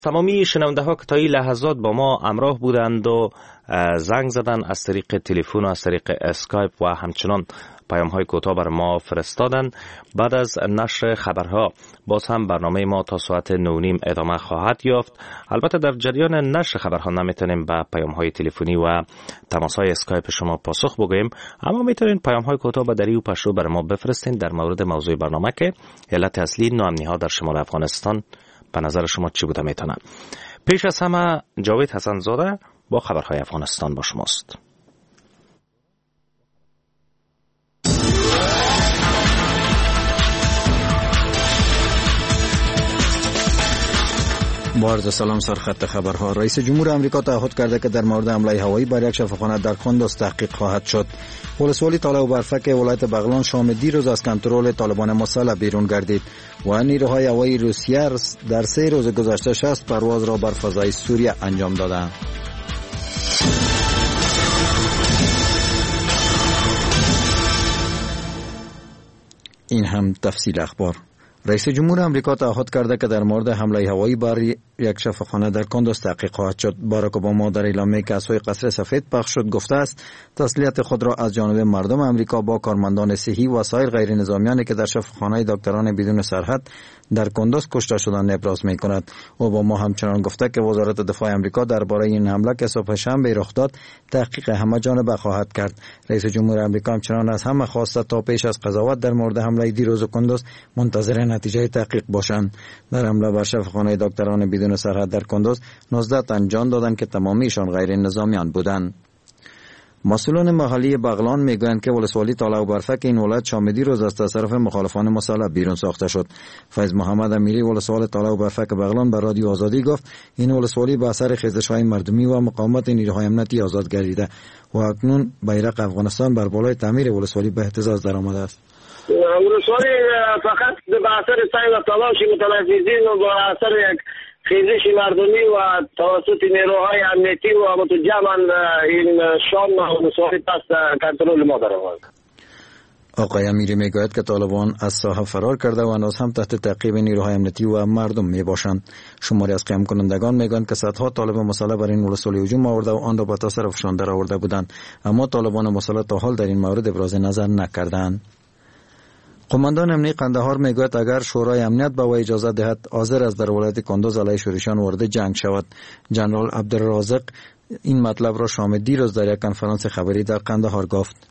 تمامی شنونده ها که تا این لحظات با ما همراه بودند و زنگ زدن از طریق تلفن و از طریق اسکایپ و همچنان پیام های کوتاه بر ما فرستادن، بعد از نشر خبرها باز هم برنامه ما تا ساعت 9:30 ادامه خواهد یافت. البته در جریان نشر خبرها نمیتونیم به پیام های تلفنی و تماس های اسکایپ شما پاسخ بگوییم، اما میتونین پیام های کوتاه به دری و پشتو بر ما بفرستین در مورد موضوع برنامه که علت اصلی ناامنی ها در شمال افغانستان به نظر شما چی بوده میتونه. پیش از همه جاوید حسن زاده با خبرهای افغانستان با شماست. با عرض سلام سرخط خبرها. رئیس جمهور آمریکا تعهد کرده که در مورد حمله هوایی بر یک شفاخانه در کندوز تحقیق خواهد شد. ولسوالی طالع و برفک ولایت بغلان شام دیروز از کنترل طالبان مسلح بیرون گردید و نیروهای هوایی روسیه در 3 روز گذشته 60 پرواز را بر فضای سوریه انجام دادند. این هم تفصیل اخبار. رئیس جمهور آمریکا تعهد کرده که در مورد حمله هوایی بر یک شفاخانه در کندوز تحقیق خواهد شد. باراک اوباما در اعلامیه‌ای که از سوی قصر سفید پخش شد گفته است تسلیت خود را از جانب مردم آمریکا با کارمندان صحی و سایر غیر نظامیانی که در شفاخانه دکتران بدون سرحد در کندوز کشته شدند ابراز می‌کند. اوباما همچنان گفته که وزارت دفاع آمریکا درباره این حمله که صبح شنبه رخ داد تحقیق همه جانبه خواهد کرد. رئیس جمهور آمریکا همچنان از همه خواسته تا پیش از قضاوت در مورد حمله دیروز کندوز منتظر نتیجه تحقیق باشند. در حمله بر شفاخانه دکتران بدون سرحد در کندوز 19 تن جان دادند که تمامیشان غیر نظامیان بودند. مسئولان محلی بغلان میگویند که ولسوالی طالع و برفک این ولایت شامدی روز از تصرف مخالفان مسلح بیرون ساخته شد. فیض محمد امیری ولسوال طالع و برفک بغلان به رادیو آزادی گفت این ولسوالی به اثر خیزش‌های مردمی و مقاومت نیروهای امنیتی آزاد گردیده و اکنون بیرق افغانستان بر بالای تعمیر ولسوالی به اهتزاز درآمده است. ولسوالی فقط به اثر سعی و تلاش متلفظین و به اثر یک خیزش مردمی و توسط نیروهای امنیتی و متجمعاً این شام ولسوالی پس کنترل ما درآمد. آقای امیری میگوید که طالبان از ساحه فرار کرده و هنوز هم تحت تعقیب نیروهای امنیتی و مردم میباشند. شماری از قیام کنندگان میگویند که صدها طالب مسلح بر این ولسوالی هجوم آورده و آن را به تصرفشان درآورده بودند، اما طالبان مسلح تا حال در این مورد ابراز نظر نکردند. قماندان امنیتی قندهار میگوید اگر شورای امنیت به او اجازه دهد حاضر است در ولایت کندوز علیه شورشیان وارد جنگ شود. جنرال عبدالرازق این مطلب را شام دیروز در یک کنفرانس خبری در قندهار گفت.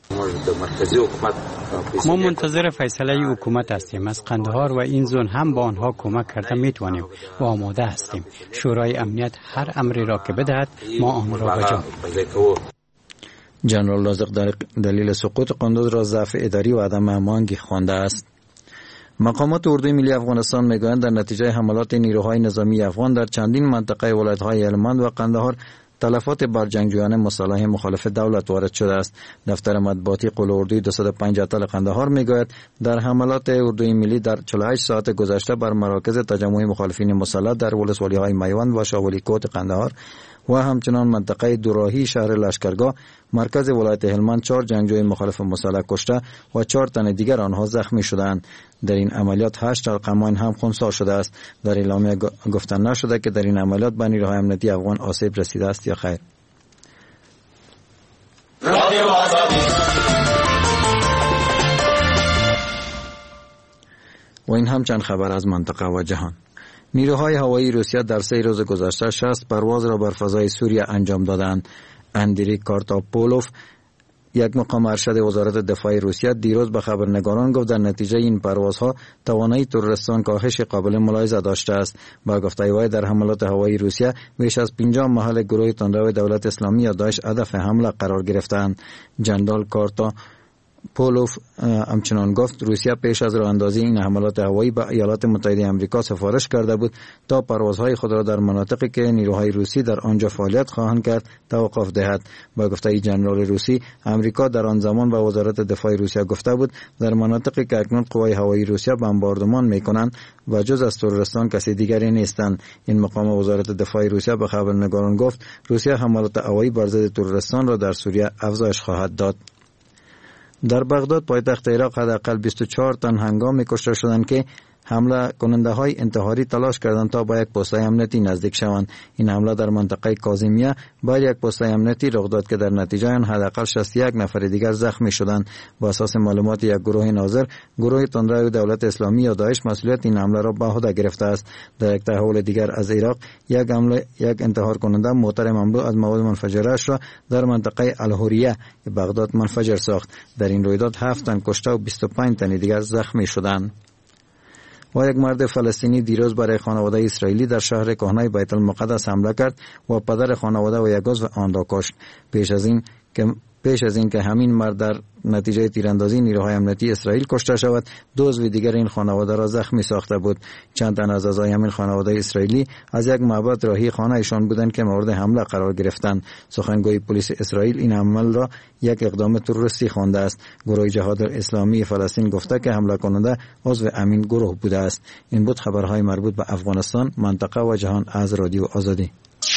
ما منتظر فیصله حکومت هستیم. از قندهار و این زون هم با آنها کمک کرده میتوانیم و آماده هستیم. شورای امنیت هر امری را که بدهد ما آن را بجا. جنرال رازق در دلیل سقوط قندوز را ضعف اداری و عدم هماهنگی خوانده است. مقامات اردوی ملی افغانستان میگویند در نتیجه حملات نیروهای نظامی افغان در چندین منطقه ولایت‌های هلمند و قندهار تلفات بر جنگجویان مسلح مخالف دولت وارد شده است. دفتر مطبوعاتی قل اردوی 205 اتل قندهار میگوید در حملات اردوی ملی در 48 ساعت گذشته بر مراکز تجمع مخالفین مسلح در ولسوالی‌های میوند و شاولی کوت قندهار و همچنان منطقه دوراهی شهر لشکرگاه مرکز ولایت هلمند 4 جنگجوی مخالف مسلح کشته و 4 تن دیگر آنها زخمی شدند. در این عملیات 8 ارقامان هم خنثی شده است. در اعلامیه گفته نشده که در این عملیات به نیروهای امنیتی افغان آسیب رسیده است یا خیر. و این هم چند خبر از منطقه و جهان. نیروهای هوایی روسیه در 3 روز گذشته 60 پرواز را بر فضای سوریه انجام دادند. اندری کارتاپولوف یک مقام ارشد وزارت دفاع روسیه دیروز به خبرنگاران گفت در نتیجه این پروازها توانایی تروریستان کاهش قابل ملاحظه داشته است. با گفته وی در حملات هوایی روسیه بیش از 50 محل گروه تندرو دولت اسلامی یا داعش هدف حمله قرار گرفتند. جنرال کارتا پولوف همچنان گفت روسیه پیش از راه اندازی این حملات هوایی به ایالات متحده آمریکا سفارش کرده بود تا پروازهای خود را در مناطقی که نیروهای روسی در آنجا فعالیت خواهند کرد توقف دهد. با گفته جنرال روسی آمریکا در آن زمان به وزارت دفاع روسیه گفته بود در مناطقی که اکنون قوای هوایی روسیه بمباردمان میکنند و جز از تروریستان کسی دیگری نیستند. این مقام وزارت دفاع روسیه به خبرنگاران گفت روسیه حملات هوایی بر ضد تروریستان را در سوریه افزایش خواهد داد. در بغداد پایتخت عراق حداقل 24 تن هنگامی کشته شدند که حمله کننده های انتحاری تلاش کردند تا با یک پست‌های امنیتی نزدیک شوند. این حمله در منطقه کاظمیه بر یک پست‌های امنیتی رخ داد که در نتیجه آن حداقل 61 نفر دیگر زخمی شدند. با اساس معلومات یک گروه ناظر، گروه تندروی دولت اسلامی یا داعش مسئولیت این حمله را به عهده گرفته است. در یک تحول دیگر از عراق، یک انتحار کننده موتر مملو از مواد منفجره‌اش را در منطقه الحوریه بغداد منفجر ساخت. در این رویداد 7 تن کشته و 25 تن دیگر زخمی شدند. و یک مرد فلسطینی دیروز برای خانواده اسرائیلی در شهر کهنه بیت المقدس حمله کرد و پدر خانواده و یک عضو آن را کشت. پیش از این که همین مرد در نتیجه تیراندازی نیروهای امنیتی اسرائیل کشته شود، 2 عضو دیگر این خانواده را زخمی ساخته بود. چند تن از اعضای همین خانواده اسرائیلی از یک معبد راهی خانه ایشان بودند که مورد حمله قرار گرفتند. سخنگوی پلیس اسرائیل این عمل را یک اقدام تروریستی خوانده است. گروه جهاد اسلامی فلسطین گفته که حمله کننده عضو همین گروه بوده است. این بود خبرهای مربوط به افغانستان، منطقه و جهان از رادیو آزادی.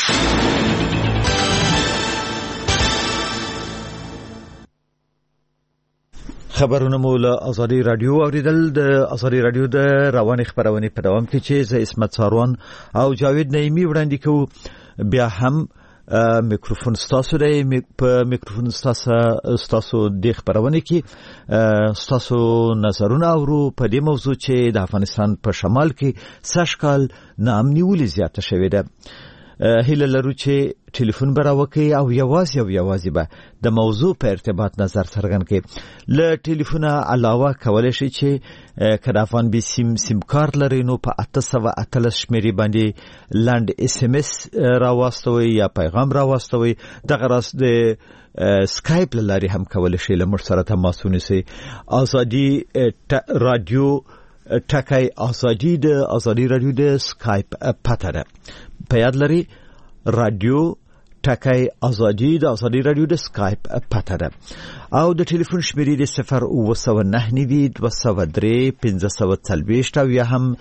خبرونه مو له آزادی رادیو اوریدل. د آزادی رادیو د رواني خبرونه په دوام کې چې ز اسمت ساروان او جاوید نعیمی وړاندې کوو. بیا هم میکروفون ستاسو دی. په میکروفون ستاسو د خبرونه کې ستاسو نظرونه اورو په دې موضوع چې د افغانستان په شمال کې سږکال ناامني ولې زیاته شوې ده. هیله لرو چې ټلیفون به راوکړئ او یوازې به د موضوع په ارتباط نظر څرګند کړئ. له ټلیفونه علاوه کولی شئ چې که د افغان بي سیم کارت لرئ نو په 818 شمېرې باندې لنډ SMS راواستوئ یا پیغام راواستوئ. دغه راز د سکایپ له لارې هم کولی شئ له موږ سره تماس ونیسئ. آزادي رادیو ټکی آزادي د آزادي رادیو د سکایپ پته ده. په یاد لرئ رادیو ټکی آزادي د آزادي رادیو د سکایپ پته ده. او د ټلیفون شمیرې د 02992031540 او یا هم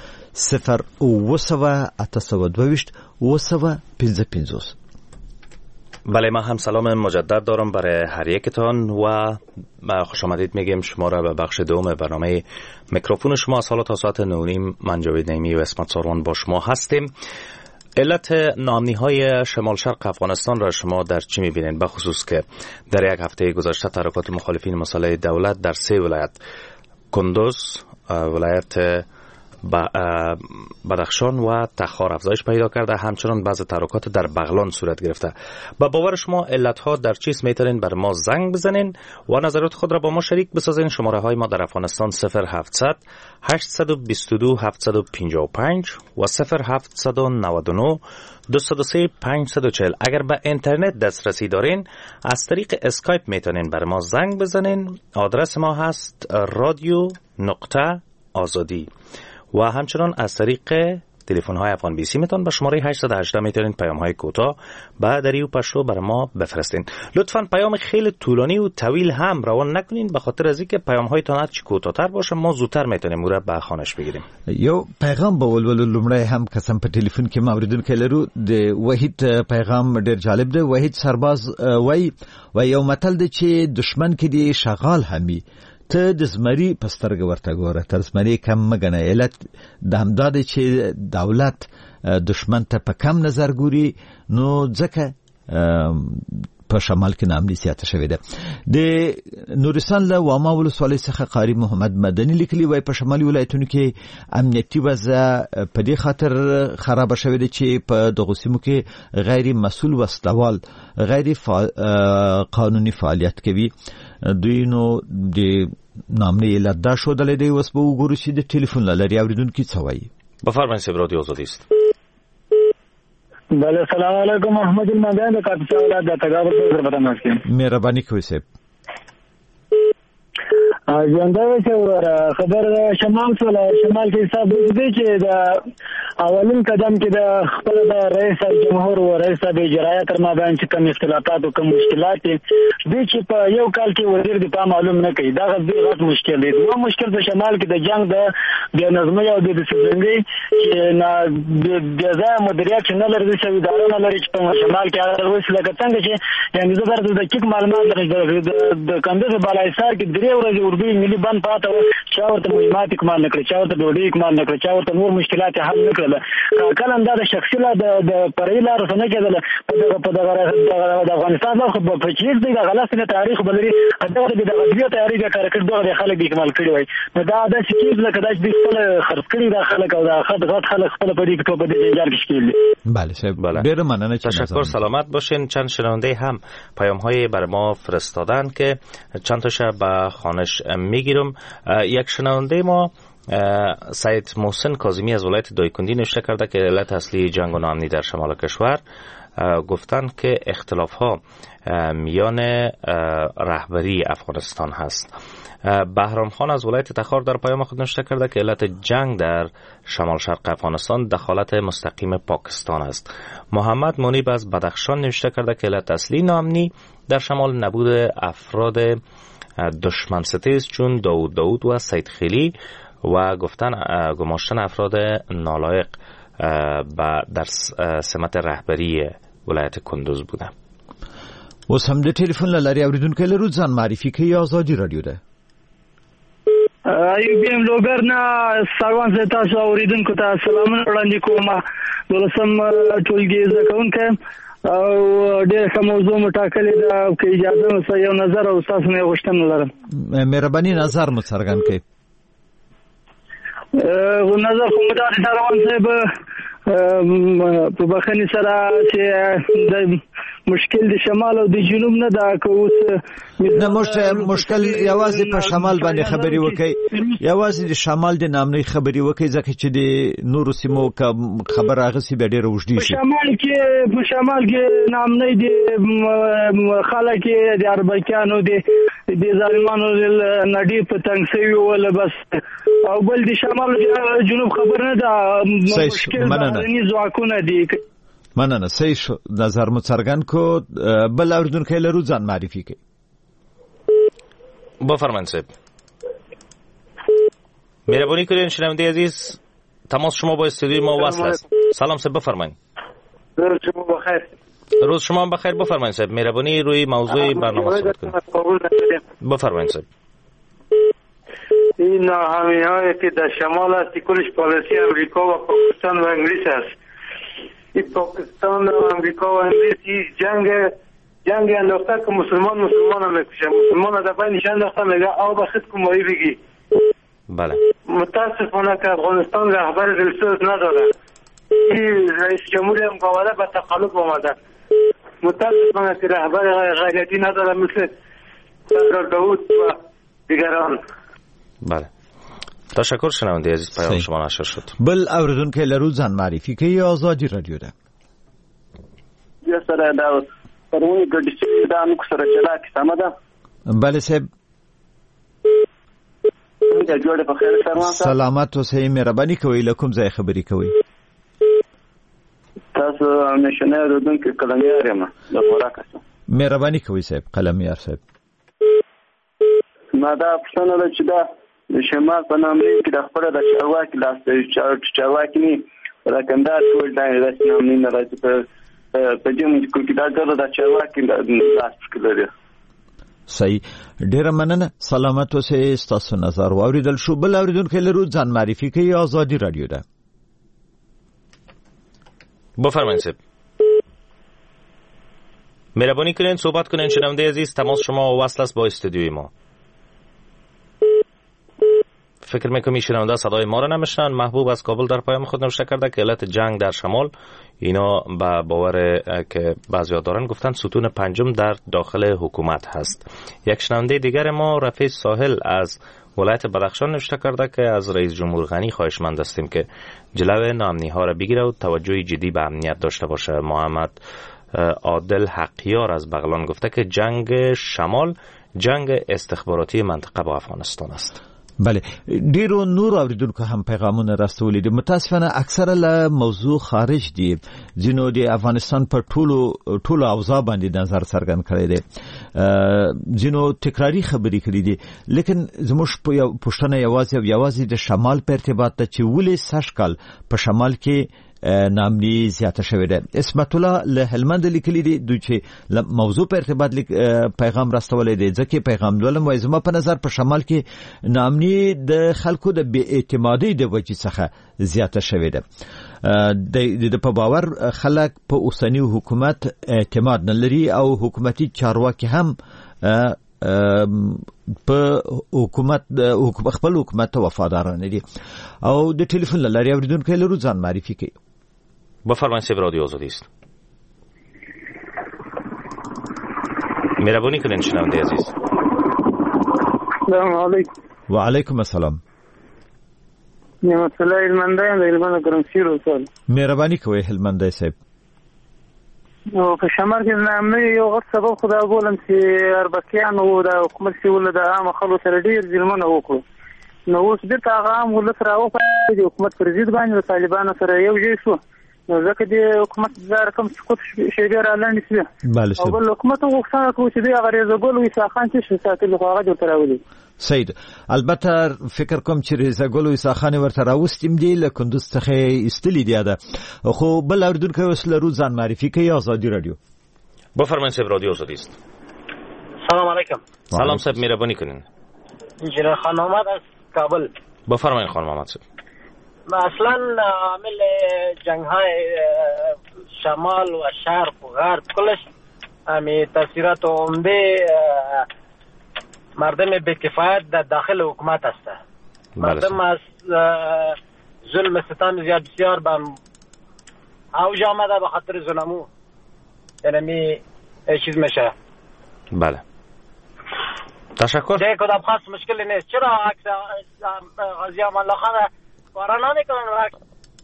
0908222 بله، ما هم سلام مجدد دارم برای هر یکتان و خوش آمدید میگیم شما را به بخش دوم برنامه میکروفون شما. از حالا تا ساعت 9:30 من جاوید نعیمی و اسمت ساروان با شما هستیم. علت ناامنی های شمال شرق افغانستان را شما در چی میبینید؟ بخصوص که در یک هفته گذشته تحرکات مخالفین مسئله دولت در 3 ولایت کندوز، ولایت بدخشان و تخار افزایش پیدا کرده. همچنان بعض تحرکات در بغلان صورت گرفته. با باور شما علتها در چیست؟ میتونین بر ما زنگ بزنین و نظرات خود را با ما شریک بسازین. شماره های ما در افغانستان 0700 822 755 و 0799 203 540. اگر به اینترنت دسترسی دارین از طریق اسکایپ میتونین بر ما زنگ بزنین. آدرس ما هست radio.azadi و همچنان از طریق تلفن های افغان بی سی میتون به شماره 818 میتونین پیام های کوتاه به دری و پشتو بر ما بفرستین. لطفاً پیام خیلی طولانی و طویل هم روان نکنین، به خاطر از اینکه پیام های تان هرچی کوتاه‌تر باشه ما زودتر میتونیم اون را به خوانش بگیریم. یو پیغام به ولولو لومړی هم قسم په ټلیفون کې موریدونکو لرو. د وحید پیغام ډیر جالب دی. وحید سرباز وای یو متل دی چې دشمن کې دی شغال همي ته د زمری پسترګ ورته ګوره تر زمری کم مګنه. علت د همداد چې دولت دشمن ته په کم نظر ګوري نو ځکه په شمال کې ناامني زیاته شوې ده. د نورستان له واما ولسوالۍ څخه قاری محمد مدني لیکلي وای په شمالي ولایتونو کې امنیتي وضع په دې خاطر خراب شوې ده چې په دغه سیمو کې غیر مسؤل وسلوال غیر قانوني فعالیت کوي. دوی نو د نامني علت دا شودلې دی. اوس به وګورو چې د ټلیفون لاري اوریدونکو څه وایي. بفرمایئ سب رادیو آزادی است. بله سلام علیکم محمد المدین د کاپیټا ولایت د تګاور سره پته ماشین. مهرباني کوئ صاحب. ژوندۍ چې خبر شمال کې حساب دی چې د اولین قدم کې د خپل د رئیس جمهور او رئیس د اجرایه تر مابین چې کوم اختلافات او کوم مشکلات دي چې په یو کال کې وزیر دفاع معلوم نه کوي. دا غوښتل مشکل دی. نو مشکل په شمال کې د جنگ د بې نظمۍ او د ډیسپلینګي چې نه د ځای مدیریت نه لري چې اداره نه لري چې په شمال کې هغه وسیله څنګه چې یعنی زه درته د چک معلومات د کندز بالایسار کې درې ورځې اردو لوی ملي بند پاته و چا ورته مهمات اکمال نکړي چا ورته ډوډۍ اکمال نکړي چا ورته نور مشکلات حل نکړل کله هم دا د شخصي د فرعي لارو څخه نه کېدل په دغه د افغانستان په چیز دی د غلط نه تاریخ بلري دغه د غزوی تاریخ کارکړ دغه خلک اکمال کړي وای نو دا د چیز لکه د خپل خرڅ کړي د خلک او د خلک خپل په دې کې په دې جنجال کې شکل. بله ډیر ممنون. تشکر. سلامت باشین. چند شنونده هم پیام های بر ما فرستادن که چند تاشو به خوانش میگیرم. یک شنونده ما سید محسن کاظمی از ولایت دایکندی نوشته کرده که علت اصلی جنگ و ناامنی در شمال کشور گفتند که اختلاف ها میان رهبری افغانستان هست. بهرام خان از ولایت تخار در پیام خود نوشته کرده که علت جنگ در شمال شرق افغانستان دخالت مستقیم پاکستان است. محمد منیب از بدخشان نوشته کرده که علت اصلی ناامنی در شمال نبود افراد دشمن ستیز چون داوود و سید خیلی و گماشتن افراد نالایق در سمت رهبری ولایت کندوز بوده. اوس هم د ټلیفون لاري اوریدونکو لرو ځان معرفي کوي آزادي رادیو ده. ایوبیم لوګر نه ساوان زه تاسو اوریدونکو ته سلامونه وړاندې کوم. دولسم ټولګي زکونکم او ډېر ښه موضوع مو ټاکلې ده که اجازه مو یو نظر او تاسو نه غوښتنه لرم. مهرباني نظر مو څرګند کړئ. نظر خو مدار روان صاحب په بخنی سره چې د مشکل د شمال او د جنوب نه دا که اوس نه مشکل یوازې په شمال باندې خبرې وکړي یوازې د شمال د نامنۍ خبرې وکړي ځکه چې د نورو سیمو خبر راغسي به ډېر وژدي شي. په شمال کې نامنۍ د خلک د اربکیانو د ظالمانو نډې په تنګ سوي ول بس او بل د شمال جنوب خبر نه ده مشکل بهرني ځواکونه دي. مننه. صحیح نظر مو څرګند کو. بل اوریدونکو لرو ځان معرفي کړئ. بفرمایید صاحب. مهربانی کنید شنونده عزیز تماس شما با استودیوی ما وصل است. سلام صاحب بفرمایید. روز شما بخیر. روز شما بخیر. بفرمایید صاحب. مهربانی روی موضوع برنامه صحبت کنید. بفرمایید صاحب. این ناهمانی‌هایی که در شمال است کلش پالیسی امریکا و پاکستان و انگلیس است. این پاکستان و امریکا و انگلیس جنگ انداخته که مسلمان هم میکشه. مسلمان در بین نشان انداخته میگه آو بخید که مایی بگی. بله. متاسفانه که افغانستان رهبر دلسوز نداره. این رئیس جمهوری هم قواله به تقلب آمده. متاسفانه که رهبر غیرتی نداره مثل سردار داوود و دیگران. بله. تشکر شنونده عزیز پیام شما نشر شد. بل اوریدونکو لرو ځان معرفي کوي آزادي رادیو ده. یا سره دا پرونی ګډ شي دا نو سره چلا کی سم ده. بله صاحب. جوړه په خیر سره سلامت اوسئ. مهرباني کوئ له کوم ځای خبرې کوئ؟ تاسو نشنه اوریدونکو کلمیار یم د خوراک څخه. مهرباني کوئ صاحب. کلمیار صاحب. ما دا پښتنه ده چې دا د شمال په نامه کې د خپل د چارواکي لاس چارواکي نه راکندار ټول دا رسمي نه راځي په دې موږ کې دا ګرځي د چارواکي لاس کې لري. صحیح. ډیره مننه. سلامت اوسئ. تاسو نظر واوریدل شو. بل اوریدونکو لرو ځان معرفي کوي آزادي رادیو ده. بفرمایید صاحب. مهربانی کنید صحبت کنید شنونده عزیز. تماس شما وصل است با استودیوی ما. فکر میکنم شنونده صدای ما را نمیشنن. محبوب از کابل در پیام خود نوشته کرده که علت جنگ در شمال اینا با باور که بعضیا دارن گفتن ستون پنجم در داخل حکومت هست. یک شنونده دیگر ما رفیع ساحل از ولایت بدخشان نوشته کرده که از رئیس جمهور غنی خواهشمند هستیم که جلوی ناامنی ها را بگیره و توجه جدی به امنیت داشته باشه. محمد عادل حقیار از بغلان گفته که جنگ شمال جنگ استخباراتی منطقه با افغانستان است. بله. ډیرو نور اوریدونکو هم پیغامونه راستولي دي. متاسفانه اکثره له موضوع خارج دي. ځینو د افغانستان پر ټولو اوضاع باندې نظر څرګند کړی دی. ځینو تکراری خبرې کړې دي. لیکن زموږ پوښتنه یوازې د شمال په ارتباط ته چې ولې سږ کال په شمال کې نامني زیاته شوې ده. اسمت الله له هلمند لیکلي دي دوی چې موضوع په ارتباط پیغام راستولې دي ځکه پیغام ولوم وای زما په نظر په شمال کې نامني د خلکو د بې اعتمادۍ د وجې څخه زیاته شوې ده. د په باور خلک په اوسنی حکومت اعتماد نه لري او حکومتي چارواکي هم په حکومت خپل حکومت ته وفادارانه دي او د ټلیفون لارې اوریدونکو لرو ځان معرفي کوي. بفرمایید سیب رادیو آزادی است. مهربانی کنین شنونده عزیز. سلام علیکم. و علیکم السلام. نعمت الله هلمندی د هلمند ګرمسیر اوسل. مهربانی کوئ هلمندی صاحب. او په شمال کې نامني یو غټ سبب خدای بولم چې اربکیان او د حکومت سیول د عام خلکو سره ډیر ظلمونه وکړو. نو اوس د هغه عام ولس راوخه د حکومت پر ضد باندې طالبانو سره یو ځای شو. نو ځکه د حکومت د رقم سقوط شي ډیر اعلان شي. او بل حکومت غوښتنه کوي چې د غریزه ګل وي ساخان چې ساتل هغه د تراولي. سید البته فکر کوم چې رضا ګل ویسا خان ورته راوستیم دی له کندوز څخه استلی دی ده خو بل اوریدونکو وسله رو ځان معرفي کوي. آزادی رادیو. بفرمایید سیب رادیو آزادی است. سلام علیکم. سلام صاحب مهربانی کنین. انجینر خان محمد از کابل. بفرمایید خان محمد صاحب. اصلا عامل جنگ‌های شمال و شرق و غرب کلش همین تاثیرات عمده مردم به کفایت در داخل حکومت است. مردم از ظلم ستم زیاد بسیار به اوج آمده به خاطر ظلمو یعنی چیز میشه. بله تشکر. دیگه کدام خاص مشکلی نیست. چرا عکس غازی امان الله خان وارنا نکنن؟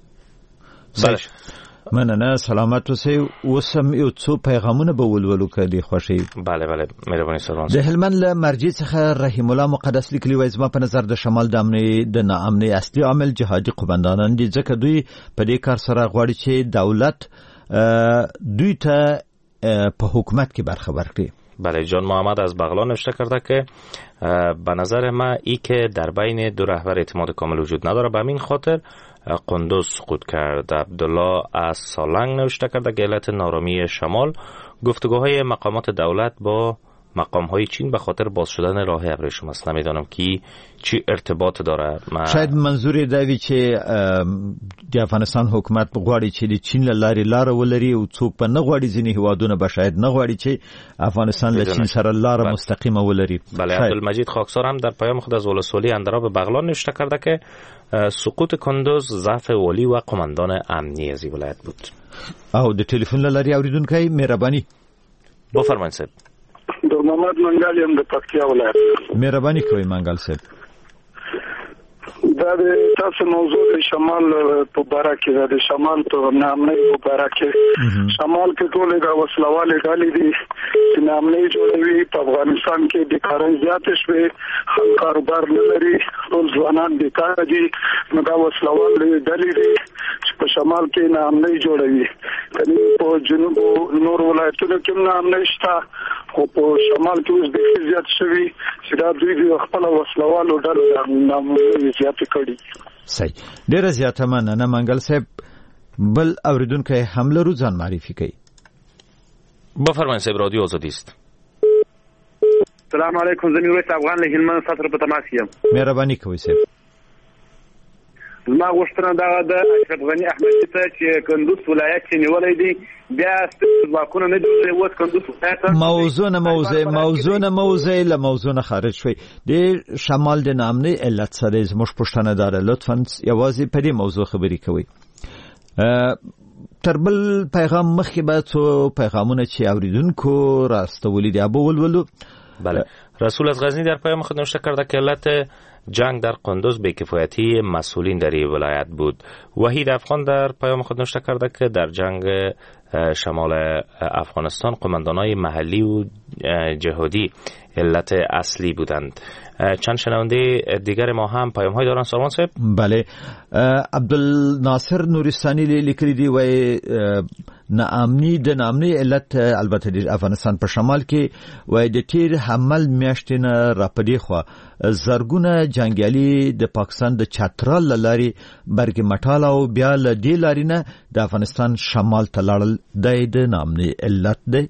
بله مننه سلامت اوسئ. اوسم یو څو پیغامونه به ولولو کړي خوشي. بله بله مهرباني سروان. د هلمند له مرجع څخه رحیم الله مقدس لیکلی وای زما په نظر د شمال د امنیت د ناامنۍ اصلي عامل جهادي قومندانان دي ځکه دوی په دې کار سره غواړي چې دولت دوی ته په حکومت کې برخه ورکړي. بله جان محمد از بغلان نوشته کرده که به نظر ما ای که در بین دو رهبر اعتماد کامل وجود نداره به همین خاطر قندوز سقوط کرد. عبدالله از سالنگ نوشته کرده که علت نارامی شمال گفتگوهای مقامات دولت با مقام‌های چین به خاطر باز شدن راه ابریشم است. نمیدانم که چی ارتباط داره. شاید منظور دی چې د افغانستان حکومت غواړي چې د چین لار ولري او څوک په نه غواړي ځینې هوادونه به شاید نه غواړي چې افغانستان له چین سره لار مستقیمه ولري. بله عبدالمجید خاکسار هم در پیام خود از ولسوالی اندراب بغلان نوشته کرده که سقوط کندوز ضعف والی و قماندان امنی از این ولایت بود. او د ټلیفون لاري اوریدونکو مهرباني. بفرمایید صاحب. د محمد منګل یم د پکتیا ولایت. مهرباني کوئ منګل صاحب. دا د تاسو موضوع د شمال په باره کې د شمال په نامنۍ په باره کې شمال کې ټول د وسلوالې ډلې دي چې نامنۍ جوړوي. په افغانستان کې بیکاري زیاتې شوې، خلک کاروبار نه لري، ټول ځوانان بیکار دي. نو دا وسلوالې ډلې دي چې په شمال کې نامنۍ جوړوي. کني په جنوب نور ولایتونو کې نامنۍ شته خو په شمال کې اوس ډېر زیات شوي چې دا دوی د خپل وسلوالو ډلو نامنۍ زیات کړي. صحیح. ډیره زیاته مننه منګل صاحب. بل اوریدونکو هم لرو ځان معرفي کوي. بفرمایید صاحب رادیو آزادی است. سلام علیکم. زمین ویس افغان له هلمند سره په تماس یم. مهرباني کوئ صاحب. زما غوښتنه دا ده اشرف غنی احمدي ته چې کندوز ولایت چې نیولې دي بیا ځواکونه نه جوړوي. اوس کندوز ولایت موضوع له موضوع نه خارج شوی. د شمال د نامنۍ علت سره زموږ پوښتنه داره لطفا یوازې په دې موضوع خبرې کوئ. تر بل پیغام مخکې باید څو پیغامونه چې اوریدونکو راستولي دي ابو ولولو. بله رسول از غزنی در پیام خود نوشته کرده که علت جنگ در قندوز بی‌کفایتی مسئولین در این ولایت بود. وحید افغان در پیام خود نوشته کرده که در جنگ شمال افغانستان قماندانای محلی و جهادی علت اصلی بودند. چند شنونده دیگر ما هم پیام های دارن. سلام صاحب. بله، عبدالناصر نورستانی لیکلی دی وای نامنی علت البته د افغانستان په شمال کې وای د تیر حمل میاشتنه راپدې خو زرګونه جنگیالي د پاکستان د چترال لاري برګ مټاله او بیا ل دی لارینه د افغانستان شمال ته لاړل د نامنی علت دی.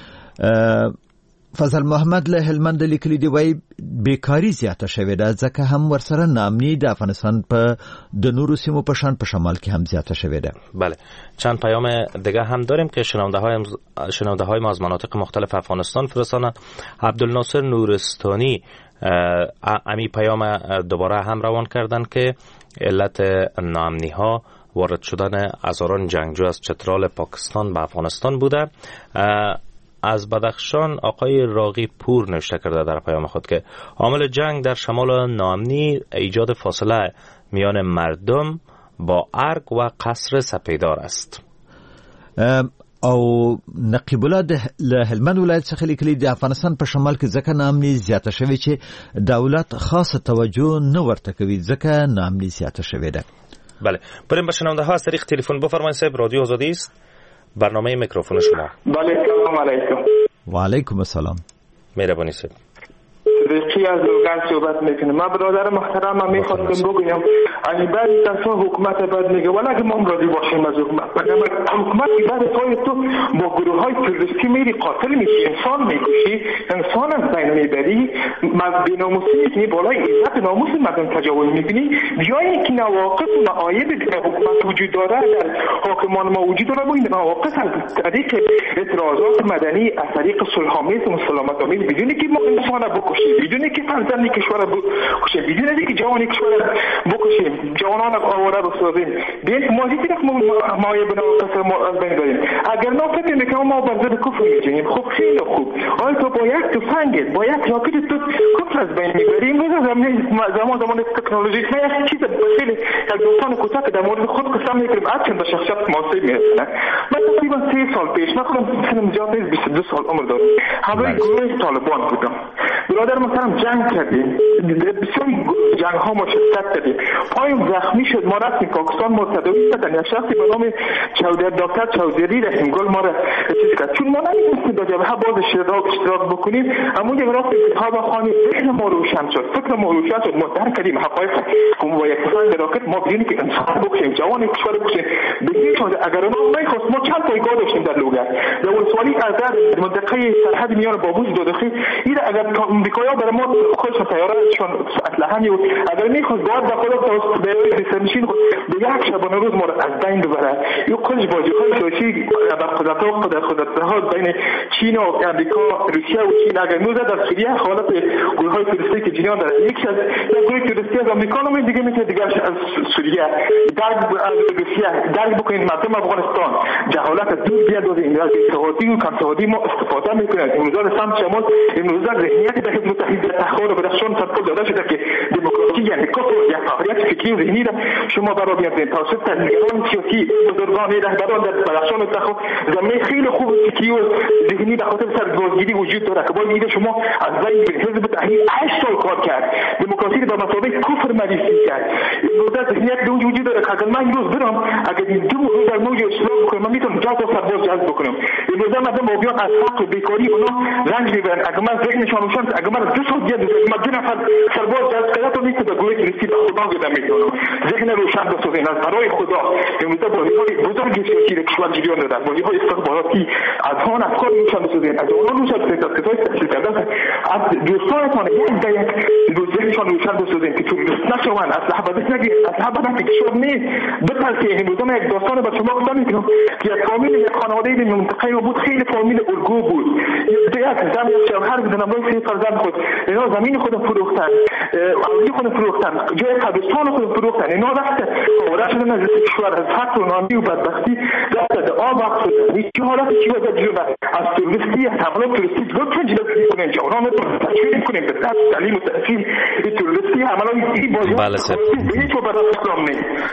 فضل محمد له هلمند لیکلی دی وای بیکاری زیاته شوې ده ځکه هم ورسره نامنی د افغانستان په د نورو سیمو په شان په شمال کې هم زیاته شوې ده. بله، چند پیام دیگه هم داریم که شنونده های ما از مناطق مختلف افغانستان فرستادن. عبدالناصر نورستانی امی پیام دوباره هم روان کردن که علت نامنی ها وارد شدن هزاران جنگجو از چترال پاکستان به افغانستان بوده. از بدخشان آقای راقی پور نوشته کرده در پیام خود که عامل جنگ در شمال ناامنی ایجاد فاصله میان مردم با ارگ و قصر سپیدار است. او نقیب الله د هلمند ولایت څخه لیکلي د افغانستان په شمال کې ځکه ناامني زیاته شوې چې دولت خاصه توجه نه ورته کوي ځکه ناامني زیاته شوې ده. بله، بریم به شنونده ها از طریق تلفن. بفرمایید صاحب، رادیو آزادی است، برنامه میکروفون شما. بله، سلام علیکم. و علیکم السلام. مهربانی صاحب. صدیقی از لوگان صحبت میکنه. من برادر محترمم میخواستم بگویم اگه بعضی دفعه حکومت بعد میگه ولی اگه ما راضی باشیم از حکومت، مگر حکومت بعد توی تو با گروه های تروریستی میری قاتل میشی، انسان میکشی، انسان از بین میبری، بی‌ناموسی میکنی، بالای عزت ناموس مردم تجاوز میکنی. بیایی که نواقص و معایب در حکومت وجود داره، در حاکمان ما وجود داره، با این نواقص از طریق اعتراضات مدنی، از طریق صلح‌آمیز و سلامت‌آمیز، بدون که ما انسان بکشیم، بدون که فرزند کشور بکشیم، بدون که جوان کشور بکشیم، جوانان آواره بسازیم، بیاین ما هیچ وقت معایب نواقص ما از بین بریم. اگر ما فکر میکنیم ما بر ضد کفر میجنیم، خب خیلی خوب، آیا تو با یک تفنگت با یک راکت تو کفر از بین میبری؟ امروز زمان تکنولوژی ما یک چیز خیلی یک دوستان کوچک در مورد خود قسم میکنیم اصلا به شخصیت معاصر میرسونه. من تقریبا 3 سال پیش، من خودم سنم زیاد نیست، 22 سال عمر دارم، همراه گروه طالبان بودم. برادر محترم جنگ کردیم، بسیاری جنگ ها ما شرکت کردیم، پایم زخمی شد، ما رفتیم پاکستان، ما تداوی کردن. یک شخصی به نام دکتر چودری رحیم گل ما را چیز کرد، چون ما نمی‌تونستیم در جبهه باز اشتراک بکنیم، اما یک رفتیم کتاب خوانیم، فکر ما روشن شد، ما درک کردیم حقایق. با یک تفنگ راکت ما بدونیم که انسان بکشیم، جوان کشور بکشیم، بگیم اگر ما نمی‌خواست ما چند پایگاه داشتیم در لوگر، در ولسوالی از منطقه سرحد میان بابوس دودخی، این اگر امریکایی برای ما خودشون طیارهشون اسلحه‌ای و اگر می‌خواست باید با خودش به سرنشین به یک شبانه روز ما را از بین ببره. این خودش بازی‌های سیاسی بر قدرت‌ها بین چین و آمریکا، روسیه و چین، اگر موزه در سوریه حالت گروه‌های تروریستی که جریان داره، یکی از گروه تروریستی از آمریکا نمی‌دونه دیگه میشه دیگه از سوریه درک از روسیه درک بکنید مردم افغانستان جهالت دور بیاندازید. از اتحادی و کم‌اتحادی ما استفاده می‌کنیم. امروز سمت شمال امروز ذهنیت در حزب متحد تحول بدخشان تطبیق داده شده که دموکراسی یعنی کفر، یک فعالیت فکری و ذهنی را شما برای بیاندازید. توسط تحلیلگران سیاسی، بزرگان رهبران در بدخشان و تخو زمینه خیلی خوب فکری و ذهنی به خاطر سرگذشتگی وجود داره که باید میگه شما از بین حزب تحلیل 8 سال کار کرد، دموکراسی را به مسابقه کفر معرفی کرد. امروز ذهنیت به وجود داره که اگر من امروز برم اگر این دو روز در موج اسلام بکنم من میتونم 10 تا سرباز جذب بکنم. امروز مردم بیان از فقر و بیکاری اونا رنج میبرن. اگر من ذهنشان روشن، اگر من 2 سال دیگه من 2 نفر سرباز جذب کردم تو میتونم گروه تروریستی به خدا بدم میتونم. ذهن روشن بسازین از برای خدا. امروز بازی‌های بزرگ سیاسی در کشور جریان داره، بازی‌های استخباراتی از آن افکار روشن بسازین، از آن روشن بسازین که کسایی تحصیل کرده از دوستانتان یک به یک ذهنشان روشن بسازین که تروریست نشوند، اسلحه به دست نگیرند، اسلحه به دست کشور نیست. بلکه امروز من یک داستان به شما گفتم می‌کنم که یک فامیل یک خانواده در منطقه ما بود، خیلی فامیل الگو بود. یک زن یک شوهر بودن، با 3 فرزند خود، اینا زمین خود فروختن، اولی خود فروختن، جای قبرستان خود فروختن، اینا رفت آواره شدن از کشور، از فقر و ناامنی و بدبختی رفت آب وقت شدن. این حالت چی وجود داره؟ از تروریستی، از حمله تروریستی لطفاً جلوگیری کنین، جوانان رو تشویق کنین به تعلیم و تحصیل. این تروریستی حمله این بازی به هیچ وجه برای اسلام نیست.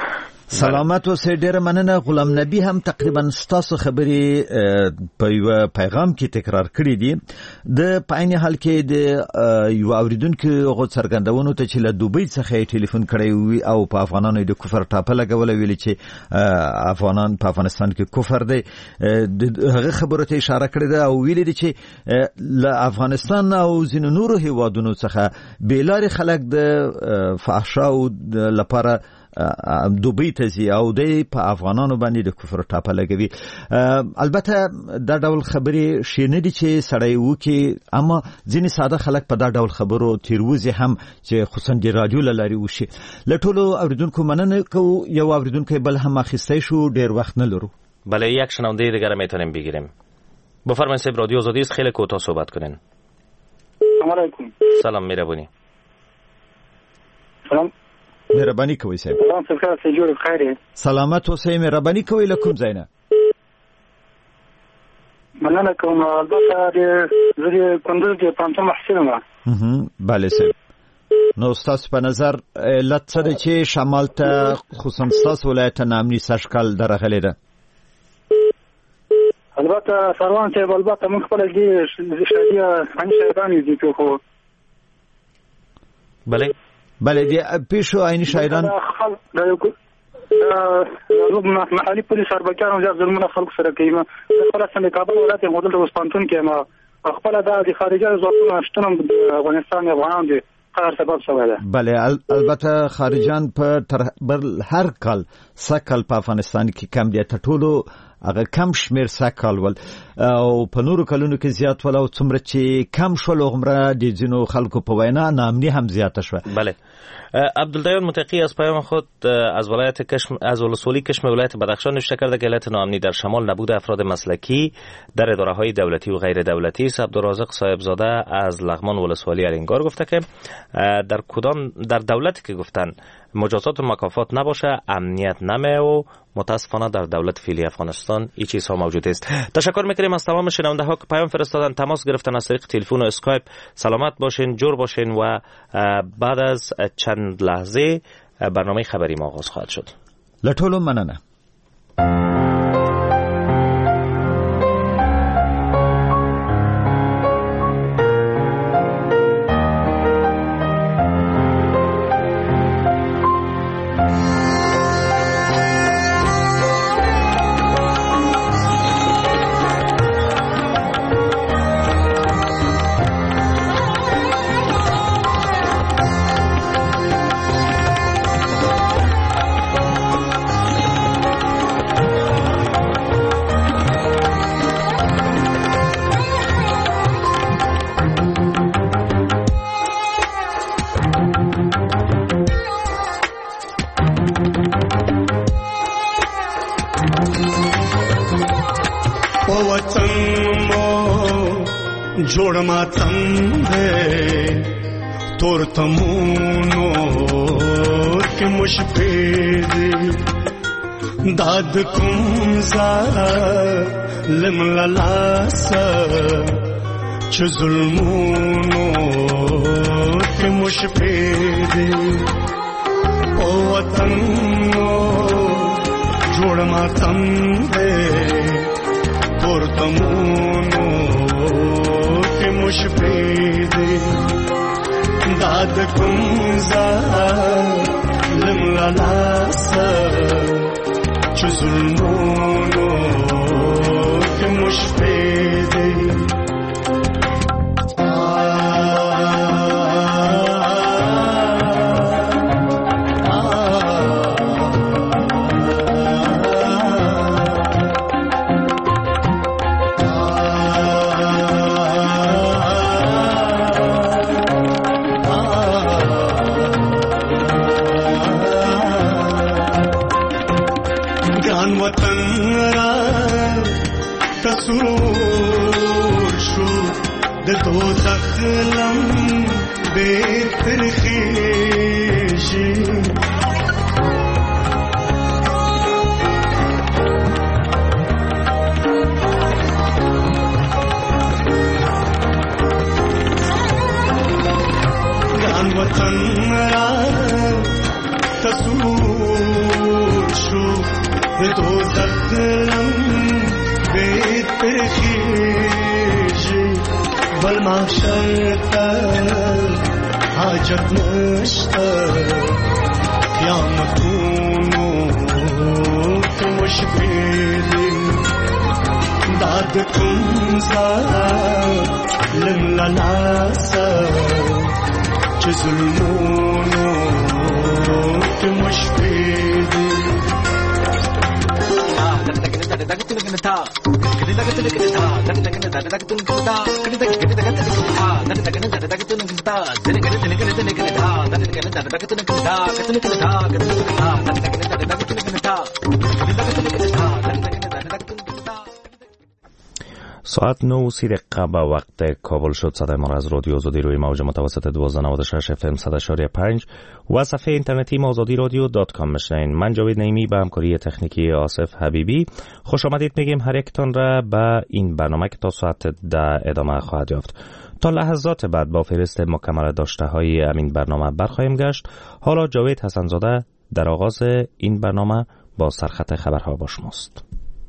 سلامت اوسې. ډېره مننه. غلام نبی هم تقریبا ستاسو خبرې په یو پیغام کې تکرار کړې دي. د پاین حال کې د یو اوریدونکو غو څرګندونو ته چې له دوبۍ څخه ټلیفون کړی وي او په افغانانو د کفر ټاپه لګول ویل چې افغانان په افغانستان کې کفر دی. هغه خبرو ته اشاره کړې ده او ویل دي چې له افغانستان او ځینو نورو هیوادونو څخه بیلاري خلک د فحشا او لپاره دوبۍ ته ځي او د په افغانانو باندې د کفر ټاپه لګوي. البته دا ډول خبرې شي نه دي چې سړی وکي، اما ځینې ساده خلک په دا ډول خبرو تیروزي هم چې خصوصا د رادیو لاري وشي. له ټولو اوریدونکو مننه کوو. یو اوریدونکو بل هم اخیسته شو، ډیر وخت نه لرو. بله، یک شنونده دیگر میتونیم بگیریم. بفرمایید صاحب، رادیو آزادی است، خیلی کوتاه صحبت کنین. سلام علیکم. سلام، مهربانی. سلام. مهربانی کوي صاحب. سلام څنګه څه جوړ خیر. سلامت اوسئ. مهربانی کوي له کوم ځای نه؟ مننه کوم. البته د کندوز د پانتون محصول ما. بله صاحب. نو ستاسو په نظر علت څه ده چې شمال ته خصوصا ستاسو ولایت ته نامني سږکال درغلې ده؟ البته سروان صاحب، البته موږ خپل دې شادي شایدان دي په خو. بله دي پیشو عیني شایدان محلي پولیس اربکیانو زیات ظلمونه خلق سره کوي. ما خپل سم کابل ولایت غوډل د وسپانتون کې ما خپل د خارجي ځواکونو شتون د افغانستان افغانان دي قرار سبب شوی ده. بله، البته خارجان په هر کال سکل په افغانستان کې کم دي. ته ټولو هغه کم شمیر سکل ول او په نورو کلونو کې زیات ول او څومره چې کم شول عمره د ځینو خلکو په وینا نامنی هم زیاته شوه. بله. عبدالدیان متقی از پیام خود از ولایت کشم از ولسوالی کشم ولایت بدخشان نوشته کرده که علت ناامنی در شمال نبود افراد مسلکی در اداره‌های دولتی و غیر دولتی است. عبدالرازق صاحبزاده از لغمان ولسوالی الینگار گفته که در دولتی که گفتن مجازات و مکافات نباشه امنیت نمیه و متاسفانه در دولت فعلی افغانستان این چیزها موجود است. تشکر میکنیم از تمام شنونده ها که پیام فرستادن، تماس گرفتن از طریق تلفن و اسکایپ. سلامت باشین، جور باشین و بعد از چند لحظه برنامه خبری ما آغاز خواهد شد. لطولو مننه. जोड़ मातम है तोर तमूनो के मुशफेद दाद कुमजा लिम ललासा च जुल्मूनो के मुशफेद ओ वतनो जोड़ मातम है तोर तमूनो मुशफेद दाद कुमजा लिम ललासा च जुल्मोनो के मुशफेद دخلم بيتر خيشي كان وطن را تصور ترخيجي بالمحشر حاجة نشتر يا مكونو مش بيدي دعدكم زاد لملا العسى جزلمونو مش بيدي ساعت 9:30 به وقت کابل شد. صدای ما را از رادیو آزادی روی موج متوسط 1296 FM 100.5 و صفحه اینترنتی ما azadiradyo.com میشنوین. من جاوید نعیمی به همکاری تکنیکی آصف حبیبی خوش آمدید میگیم هر یکتان را به این برنامه که تا ساعت 10 ادامه خواهد یافت. تا لحظات بعد با فهرست مکمل داشته های همین برنامه برخواهیم گشت. حالا جاوید حسن‌زاده در آغاز این برنامه با سرخط خبرها با شماست.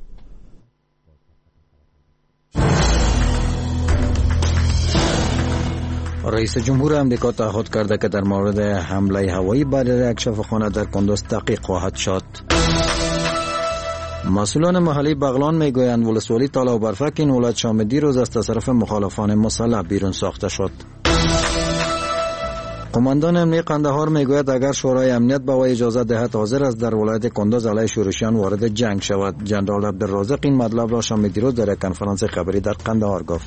رئیس جمهور امریکا تعهد کرده که در مورد حمله هوایی بر یک شفاخانه در کندوز تحقیق خواهد شد. مسئولان محلی بغلان میگویند ولسوالی تالا و برفک این ولایت شام دیروز از تصرف مخالفان مسلح بیرون ساخته شد. قماندان امنیتی قندهار میگوید اگر شورای امنیت به وی اجازه دهد حاضر است در ولایت کندوز علیه شورشیان وارد جنگ شود. جنرال عبدالرازق این مطلب را شام دیروز در یک کنفرانس خبری در قندهار گفت.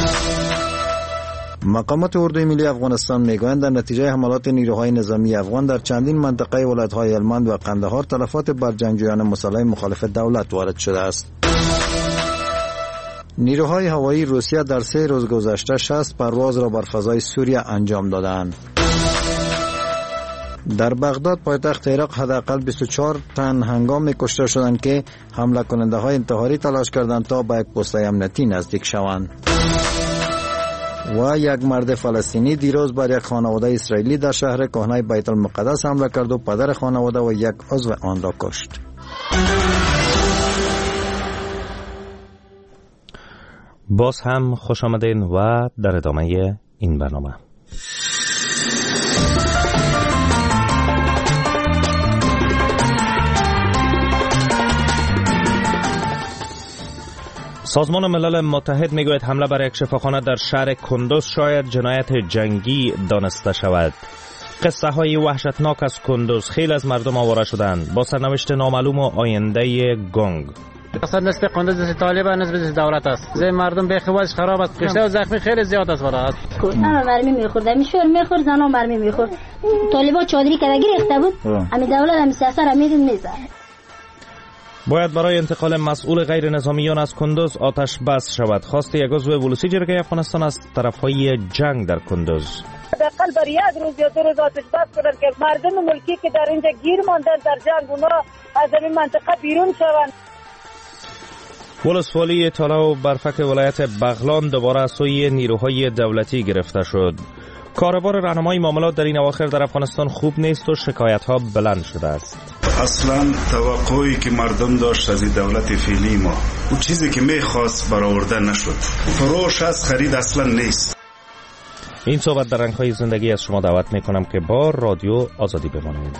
مقامات اردوی ملی افغانستان میگویند در نتیجه حملات نیروهای نظامی افغان در چندین منطقه ولایت‌های هلمند و قندهار تلفات بر جنگجویان مسلح مخالف دولت وارد شده است. نیروهای هوایی روسیه در 3 روز گذشته 60 پرواز را بر فضای سوریه انجام دادند. در بغداد پایتخت عراق حداقل 24 تن هنگام کشته شدند که حمله کننده های انتحاری تلاش کردند تا به یک پست امنیتی نزدیک شوند. و یک مرد فلسطینی دیروز بر یک خانواده اسرائیلی در شهر کهنه بیت المقدس حمله کرد و پدر خانواده و یک عضو آن را کشت. باز هم خوش آمدین و در ادامه این برنامه سازمان ملل متحد میگوید حمله بر یک شفاخانه در شهر کندوز شاید جنایت جنگی دانسته شود. قصه های وحشتناک از کندوز، خیلی از مردم آواره شدند با سرنوشت نامعلوم و آینده گنگ. اصلا نسبت کندوز نسبت طالبان نسبت دولت است. زیر مردم بخواهش خراب است. کشته و زخمی خیلی زیاد است برات. همه مرمی میخورد، میشور میخورد، زنا مرمی میخورد. طالبان چادری کدگی ریخته بود. همین دولت همین سیاست را میزد. باید برای انتقال مسئول غیر نظامیان از کندوز آتش بس شود. خواست یک عضو ولسی جرگه افغانستان از طرفهای جنگ در کندوز. حداقل بر یک روز یا 2 روز آتش بس کنند که مردم ملکی که در اینجا گیر ماندن در جنگ اونا از این منطقه بیرون شوند. ولسوالی تالا و برفک ولایت بغلان دوباره از سوی نیروهای دولتی گرفته شد. کاربار راهنمایی معاملات در این اواخر در افغانستان خوب نیست و شکایت‌ها بلند شده است. اصلا توقعی که مردم داشت از این دولت فعلی ما اون چیزی که میخواست برآورده نشد. فروش از خرید اصلا نیست. این صحبت در رنگ‌های زندگی از شما دعوت میکنم که با رادیو آزادی بمانید.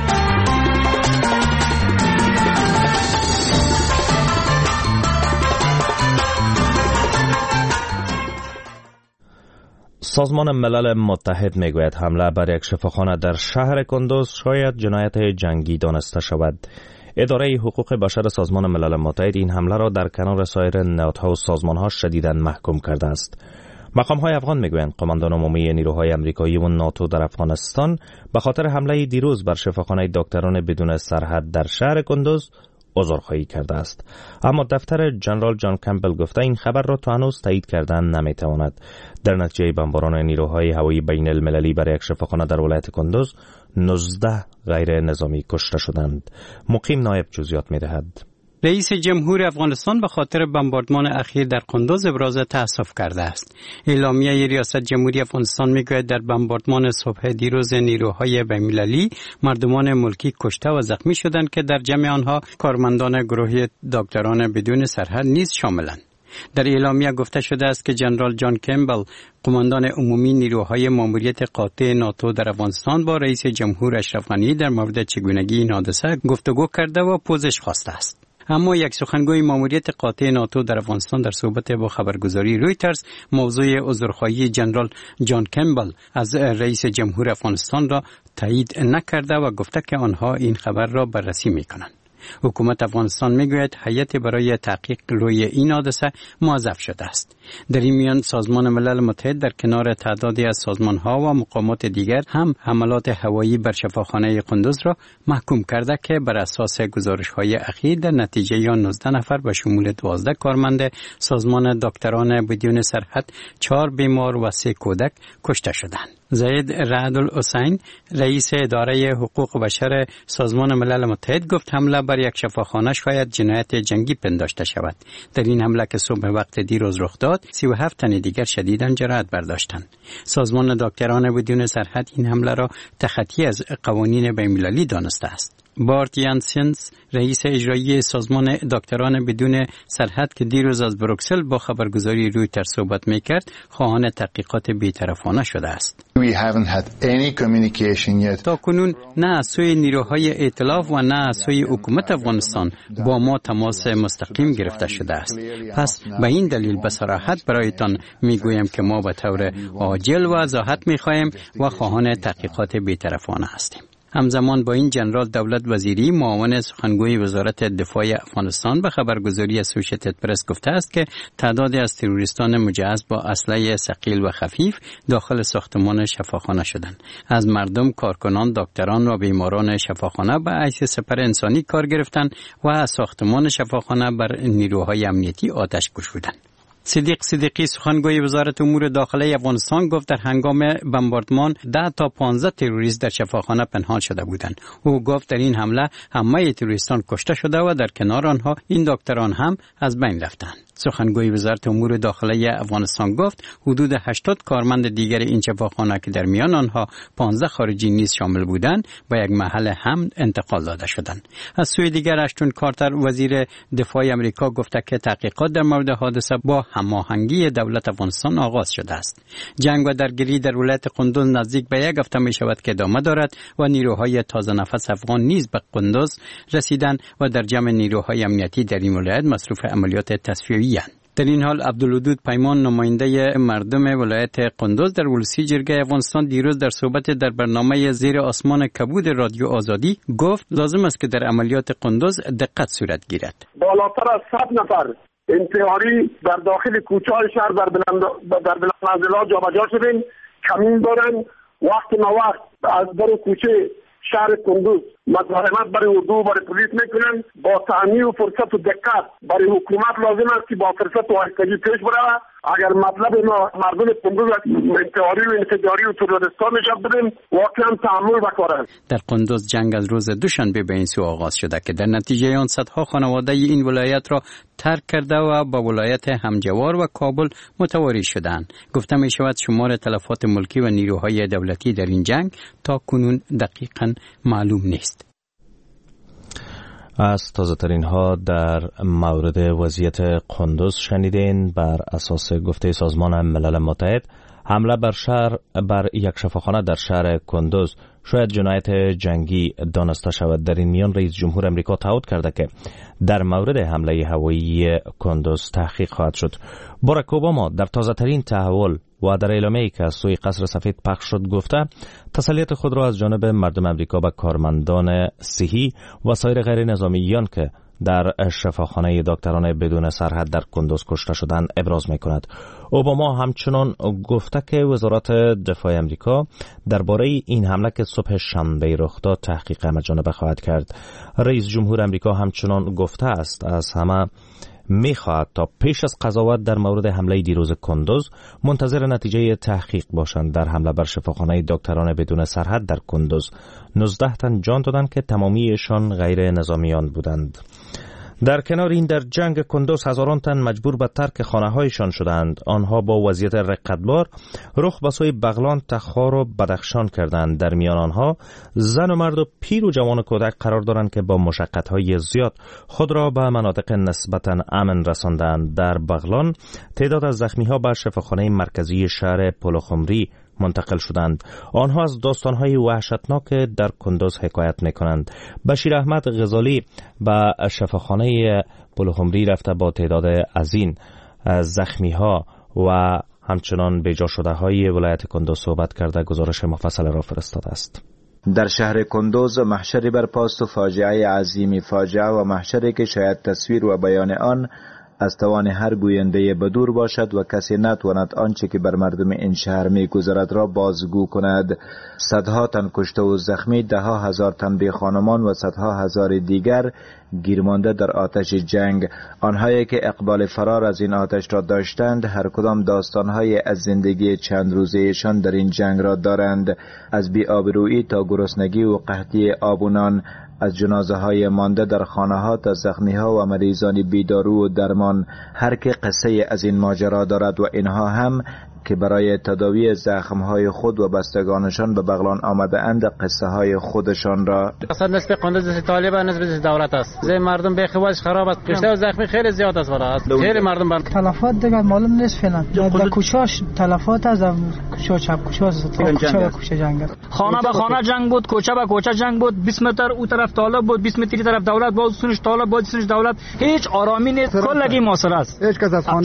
سازمان ملل متحد میگوید حمله بر یک شفاخانه در شهر کندوز شاید جنایت جنگی دانسته شود. اداره حقوق بشر سازمان ملل متحد این حمله را در کنار سایر نهادها و سازمانها شدیداً محکوم کرده است. مقام‌های افغان میگویند قماندان عمومی نیروهای آمریکایی و ناتو در افغانستان به خاطر حمله دیروز بر شفاخانه دکتران بدون سرحد در شهر کندوز عذرخواهی کرده است. اما دفتر جنرال جان کمپبل گفته این خبر را تا هنوز تایید کردن نمیتواند. در نتیجه بمباران نیروهای هوایی بین المللی بر یک شفاخانه در ولایت کندوز 19 غیر نظامی کشته شدند. مقیم نایب جزئیات میدهد. رئیس جمهور افغانستان به خاطر بمباردمان اخیر در کندوز ابراز تأسف کرده است. اعلامیه ریاست جمهوری افغانستان میگوید در بمباردمان صبح دیروز نیروهای بین‌المللی مردمان ملکی کشته و زخمی شدند که در جمع آنها کارمندان گروه دکتران بدون سرحد نیز شاملند. در اعلامیه گفته شده است که جنرال جان کمبل، قماندان عمومی نیروهای ماموریت قاطع ناتو در افغانستان، با رئیس جمهور اشرف غنی در مورد چگونگی این حادثه گفتگو کرده و پوزش خواسته است. اما یک سخنگوی ماموریت قاطع ناتو در افغانستان در صحبت با خبرگزاری رویترز موضوع عذرخواهی جنرال جان کمبل از رئیس جمهور افغانستان را تایید نکرده و گفته که آنها این خبر را بررسی می‌کنند. حکومت افغانستان میگوید هیئت برای تحقیق روی این حادثه موظف شده است. در این میان سازمان ملل متحد در کنار تعدادی از سازمان‌ها و مقامات دیگر هم حملات هوایی بر شفاخانه قندوز را محکوم کرده که بر اساس گزارش‌های اخیر در نتیجه 19 نفر به شمول 12 کارمند سازمان دکتران بدون سرحد، 4 بیمار و 3 کودک کشته شدند. زید رعد الحسین، رئیس اداره حقوق بشر سازمان ملل متحد، گفت حمله بر یک شفاخانه شاید جنایت جنگی پنداشته شود. در این حمله که صبح وقت دیروز رخ داد، 37 تن دیگر شدیداً جراحت برداشتند. سازمان دکتران بدون سرحد این حمله را تخطی از قوانین بین‌المللی دانسته است. بارت یانسنس، رئیس اجرایی سازمان دکتران بدون سرحد که دیروز از بروکسل با خبرگزاری رویترز صحبت میکرد، خواهان تحقیقات بی‌طرفانه شده است. تا کنون نه از سوی نیروهای ائتلاف و نه از سوی حکومت افغانستان با ما تماس مستقیم گرفته شده است. پس به این دلیل به صراحت برایتان میگویم که ما به طور عاجل و وضاحت میخواهیم و خواهان تحقیقات بی‌طرفانه هستیم. همزمان با این جنرال دولت وزیری، معاون سخنگوی وزارت دفاع افغانستان، به خبرگزاری اسوسییتد پرس گفته است که تعدادی از تروریستان مجهز با اسلحه ثقیل و خفیف داخل ساختمان شفاخانه شدند. از مردم، کارکنان، دکتران و بیماران شفاخانه به حیث سپر انسانی کار گرفتند و از ساختمان شفاخانه بر نیروهای امنیتی آتش گشودند. صدیق صدیقی، سخنگوی وزارت امور داخلی افغانستان، گفت در هنگام بمباردمان 10 تا 15 تروریست در شفاخانه پنهان شده بودند. او گفت در این حمله همه تروریستان کشته شده و در کنار آنها این دکتران هم از بین رفتند. سخنگوی وزارت امور داخلی افغانستان گفت حدود 80 کارمند دیگر این شفاخانه که در میان آنها 15 خارجی نیز شامل بودند به یک محل حمل انتقال داده شدند. از سوی دیگر اشتون کارتر، وزیر دفاع امریکا، گفته که تحقیقات در مورد حادثه با هماهنگی دولت افغانستان آغاز شده است. جنگ و درگیری در ولایت قندوز نزدیک به یک هفته می شود که ادامه دارد و نیروهای تازه نفس افغان نیز به قندوز رسیدند و در جمع نیروهای امنیتی در این ولایت مصروف عملیات تصفیه‌ای اند. در این حال عبدالودود پیمان، نماینده مردم ولایت قندوز در ولسی جرگه افغانستان، دیروز در صحبت در برنامه زیر آسمان کبود رادیو آزادی گفت لازم است که در عملیات قندوز دقت صورت گیرد. بالاتر از 100 نفر انتحاری در داخل کوچه‌های شهر در بلندمنزل‌ها جابجا شدیم، کمین دارن، وقت نوقت از در کوچه شهر قندوز مزاحمت برای اردو برای پلیس میکنن. با تأمین و فرصت و دقت برای حکومت لازم است که با فرصت و آهستگی پیش بره. اگر مطلب ما مردم قندوز انتحاری و انفجاری و تروریستان نشد بدیم، واقعا تحمل بکاره. در قندوز جنگ از روز دوشنبه به این سو آغاز شده که در نتیجه آن صدها خانواده این ولایت را ترک کرده و با ولایت همجوار و کابل متواری شدند. گفته می شود شمار تلفات ملکی و نیروهای دولتی در این جنگ تا کنون دقیقاً معلوم نیست. از تازه ترین ها در مورد وضعیت قندوز شنیدین. بر اساس گفته سازمان ملل متحد، حمله بر یک شفاخانه در شهر قندوز شاید جنایت جنگی دانسته شود. در این میان رئیس جمهور امریکا تعهد کرده که در مورد حمله هوایی قندوز تحقیق خواهد شد. باراک اوباما در تازه ترین تحول و در اعلامیه‌ای که از سوی قصر سفید پخش شد گفته تسلیت خود را از جانب مردم امریکا به کارمندان صحی و سایر غیر نظامیان که در شفاخانه دکتران بدون سرحد در قندوز کشته شدند ابراز می‌کند. اوباما همچنان گفته که وزارت دفاع امریکا درباره این حمله که صبح شنبه رخ داد تحقیق همه‌جانبه خواهد کرد. رئیس جمهور امریکا همچنان گفته است از همه می‌خواهد تا پیش از قضاوت در مورد حمله دیروز قندوز منتظر نتیجه تحقیق باشند. در حمله بر شفاخانه دکتران بدون سرحد در قندوز 19 تن جان دادند که تمامیشان غیر نظامیان بودند. در کنار این در جنگ کندوز هزاران تن مجبور به ترک خانه‌هایشان شدند. آنها با وضعیت رقتبار رخ به سوی بغلان، تخار و بدخشان کردند. در میان آنها زن و مرد و پیر و جوان و کودک قرار دارند که با مشقت‌های زیاد خود را به مناطق نسبتاً امن رساندند. در بغلان تعداد از زخمی‌ها به شفاخانه مرکزی شهر پلخمری منتقل شدند. آنها از داستان‌های وحشتناک در کندوز حکایت می‌کنند. بشیر احمد غزالی به شفاخانه پلخمری رفته با تعداد از این زخمی‌ها و همچنان بیجا شده‌های ولایت کندوز صحبت کرده گزارش مفصل را فرستاده است. در شهر کندوز محشری برپاست و فاجعه عظیمی، فاجعه و محشری که شاید تصویر و بیان آن از توان هر گوینده بدور باشد و کسی نتواند آنچه که بر مردم این شهر می‌گذرد را بازگو کند. صدها تن کشته و زخمی، ده‌ها هزار تن بی خانمان و صدها هزار دیگر گیرمانده در آتش جنگ. آنهایی که اقبال فرار از این آتش را داشتند هر کدام داستان‌های از زندگی چند روزه‌شان در این جنگ را دارند، از بی‌آبرویی تا گرسنگی و قحطی آب و نان، از جنازه های مانده در خانه ها تا زخمی ها و مریضان بیدارو و درمان. هر که قصه از این ماجرا دارد و اینها هم که برای تداوی زخم های خود و بستگانشان به بغلان آمده اند قصه های خودشان را. اصلا نسبت کندوز طالبان نسبت دولت است. زی مردم به خواهش خراب است. کشته و زخمی خیلی زیاد است برای خیلی مردم بر تلفات دیگه معلوم نیست فعلا. در کوچه‌اش تلفات از کوچه چپ کوچه است. کوچه جنگ. خانه به خانه جنگ بود، کوچه به کوچه جنگ بود. 20 متر اون طرف طالب بود، 20 متری طرف دولت بود، سونش طالب بود، سونش دولت. هیچ آرامی نیست. کلگی محاصره است. هیچ کس از خانه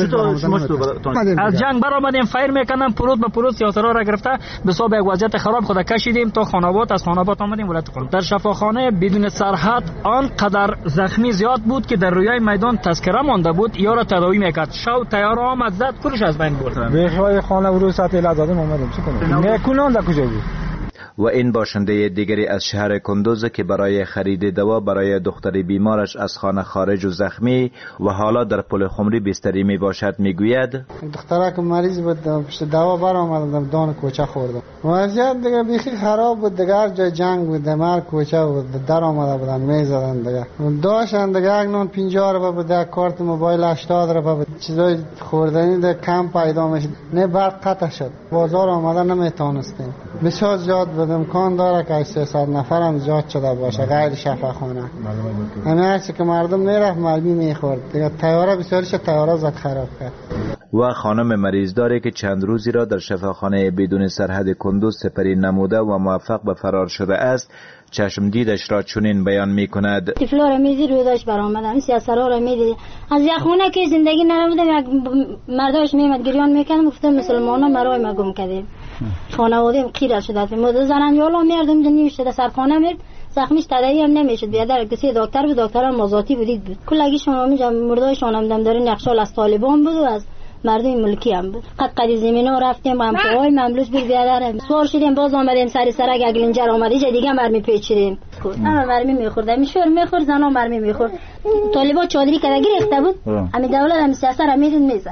از جنگ برآمدیم فایر میکنن پروت به پروت سیاسرا را گرفته به حساب یک وضعیت خراب خود کشیدیم تا خانوات، از خانوات آمدیم ولایت قم. در شفاخانه بدون سرحد آنقدر زخمی زیاد بود که در روی میدان تذکره مانده بود یا را تداوی میکرد. شو تیار آمد زد کلش از بین برد. به خانه ورود ساعت لازم اومدیم چی کنیم؟ نکنان در کجا بود؟ و این باشنده دیگری از شهر کندوز که برای خرید دوا برای دختر بیمارش از خانه خارج و زخمی و حالا در پلخمری بستری می باشد می گوید دخترک مریض بود، پشت دوا برآمدم دان کوچه خوردم. وضعیت دیگه بیخی خراب بود، دیگه هر جای جنگ بود، دمر کوچه بود، در آمده بودن می زدن دیگه. داشتن دیگه یک نون 50 روپیه بود، یک کارت موبایل 80 روپیه بود. چیزای خوردنی دیگه کم پیدا میشد. نه برق قطع شد. بازار آمده نمیتونستیم. بسیار زیاد بود، امکان داره که 300 نفر هم زیاد شده باشه غیر شفاخانه. همه هرچی که مردم میرفت مرمی میخورد دیگه. تیاره بسیارش تیاره زد خراب کرد. و خانم مریضداری که چند روزی را در شفاخانه بدون سرحد کندوز سپری نموده و موفق به فرار شده است چشم دیدش را چنین بیان می کند. طفلا را میدی رو داشت برآمدن، سیاسرها را میدی از یک خونه که زندگی نرمودم، یک مرداش میمد گریان میکردم، گفتم مسلمانا مرای ما گم کردیم. خانواده‌ام خیره شده، مدد زنان یالا میردم دنیش در سرخانه میرد، زخمیش تداوی هم نمیشد. بیادر کسی دکتر بود، دکترم مازاتی بود. کلگی شما میجا مردایشان هم دم دارن نقشال از طالبان بود و از مردم ملکی هم بود. قد زمینا رفتیم هم پای مملوس بود بیادر سوار شدیم، باز آمدیم سری سرک اگلنجر آمدی جا دیگه مرمی پیچیدیم. اما مرمی میخوردم، میشور میخورد، زنا مرمی میخورد. طالبا چادری کدگی ریخته بود، همین دولت هم سیاست را میدید میزد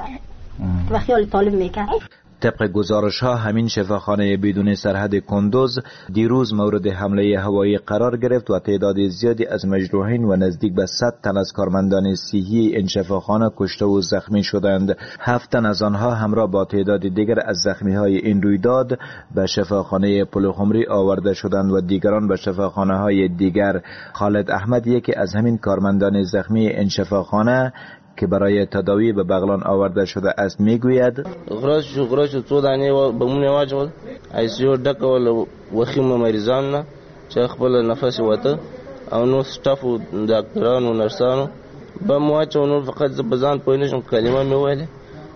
و خیال طالب میکرد. طبق گزارش ها همین شفاخانه بدون سرحد کندوز دیروز مورد حمله هوایی قرار گرفت و تعداد زیادی از مجروحین و نزدیک به 100 تن از کارمندان صحی این شفاخانه کشته و زخمی شدند. 7 تن از آنها همراه با تعداد دیگر از زخمی های این رویداد به شفاخانه پلخمری آورده شدند و دیگران به شفاخانه های دیگر. خالد احمد یکی از همین کارمندان زخمی این شفاخانه که برای تداوی به بغلان آورده شده است میگوید غراش تو دانه و بمونه واجب ایسیو ډکول وخیم مریضان نه چې خپل نفس وته او نو سټاف او ډاکټرانو نرسانو به مواچو نو فقط زبزان پوینشم کلمه مې ویله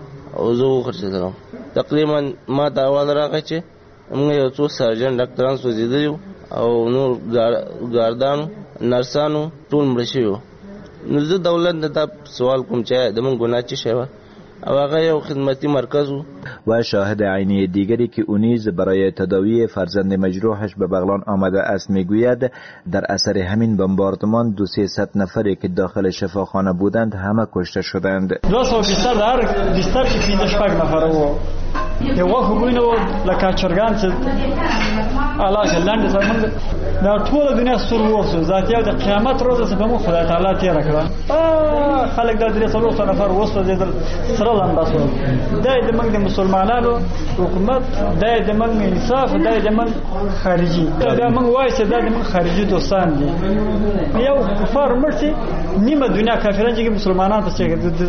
او زه خرڅېدم تقریبا ما ته اول راغی چې موږ یو څو سرجن ډاکټران سوځېدلي او نور ګاردانو نرسانو ټول مړه شوي. نو زه دولت نه تا سوال کوم چې د مونږ ګناه چی شوه او هغه یو خدمتی مرکز و شاهد عینی دیگری که اونیز برای تداوی فرزند مجروحش به بغلان آمده است میگوید در اثر همین بمباردمان 200 نفری که داخل شفاخانه بودند همه کشته شدند. 200 بیشتر در بیشتر که 5 نفر و یو خوینو لکه چرګان چې علاقه لاندې زمونږ دا ټول دنیا سور وسو ذاتي د قیامت ورځ څخه مو خدای تعالی تیر کړه خلک د درې څلور نفر وسو د سره لانداسو د موږ د مسلمانانو حکومت د موږ انصاف د موږ خارجي دا موږ وایي چې د موږ خارجي دوستان دي یو کفار مرسي نیمه دنیا کافرانه چې مسلمانان ته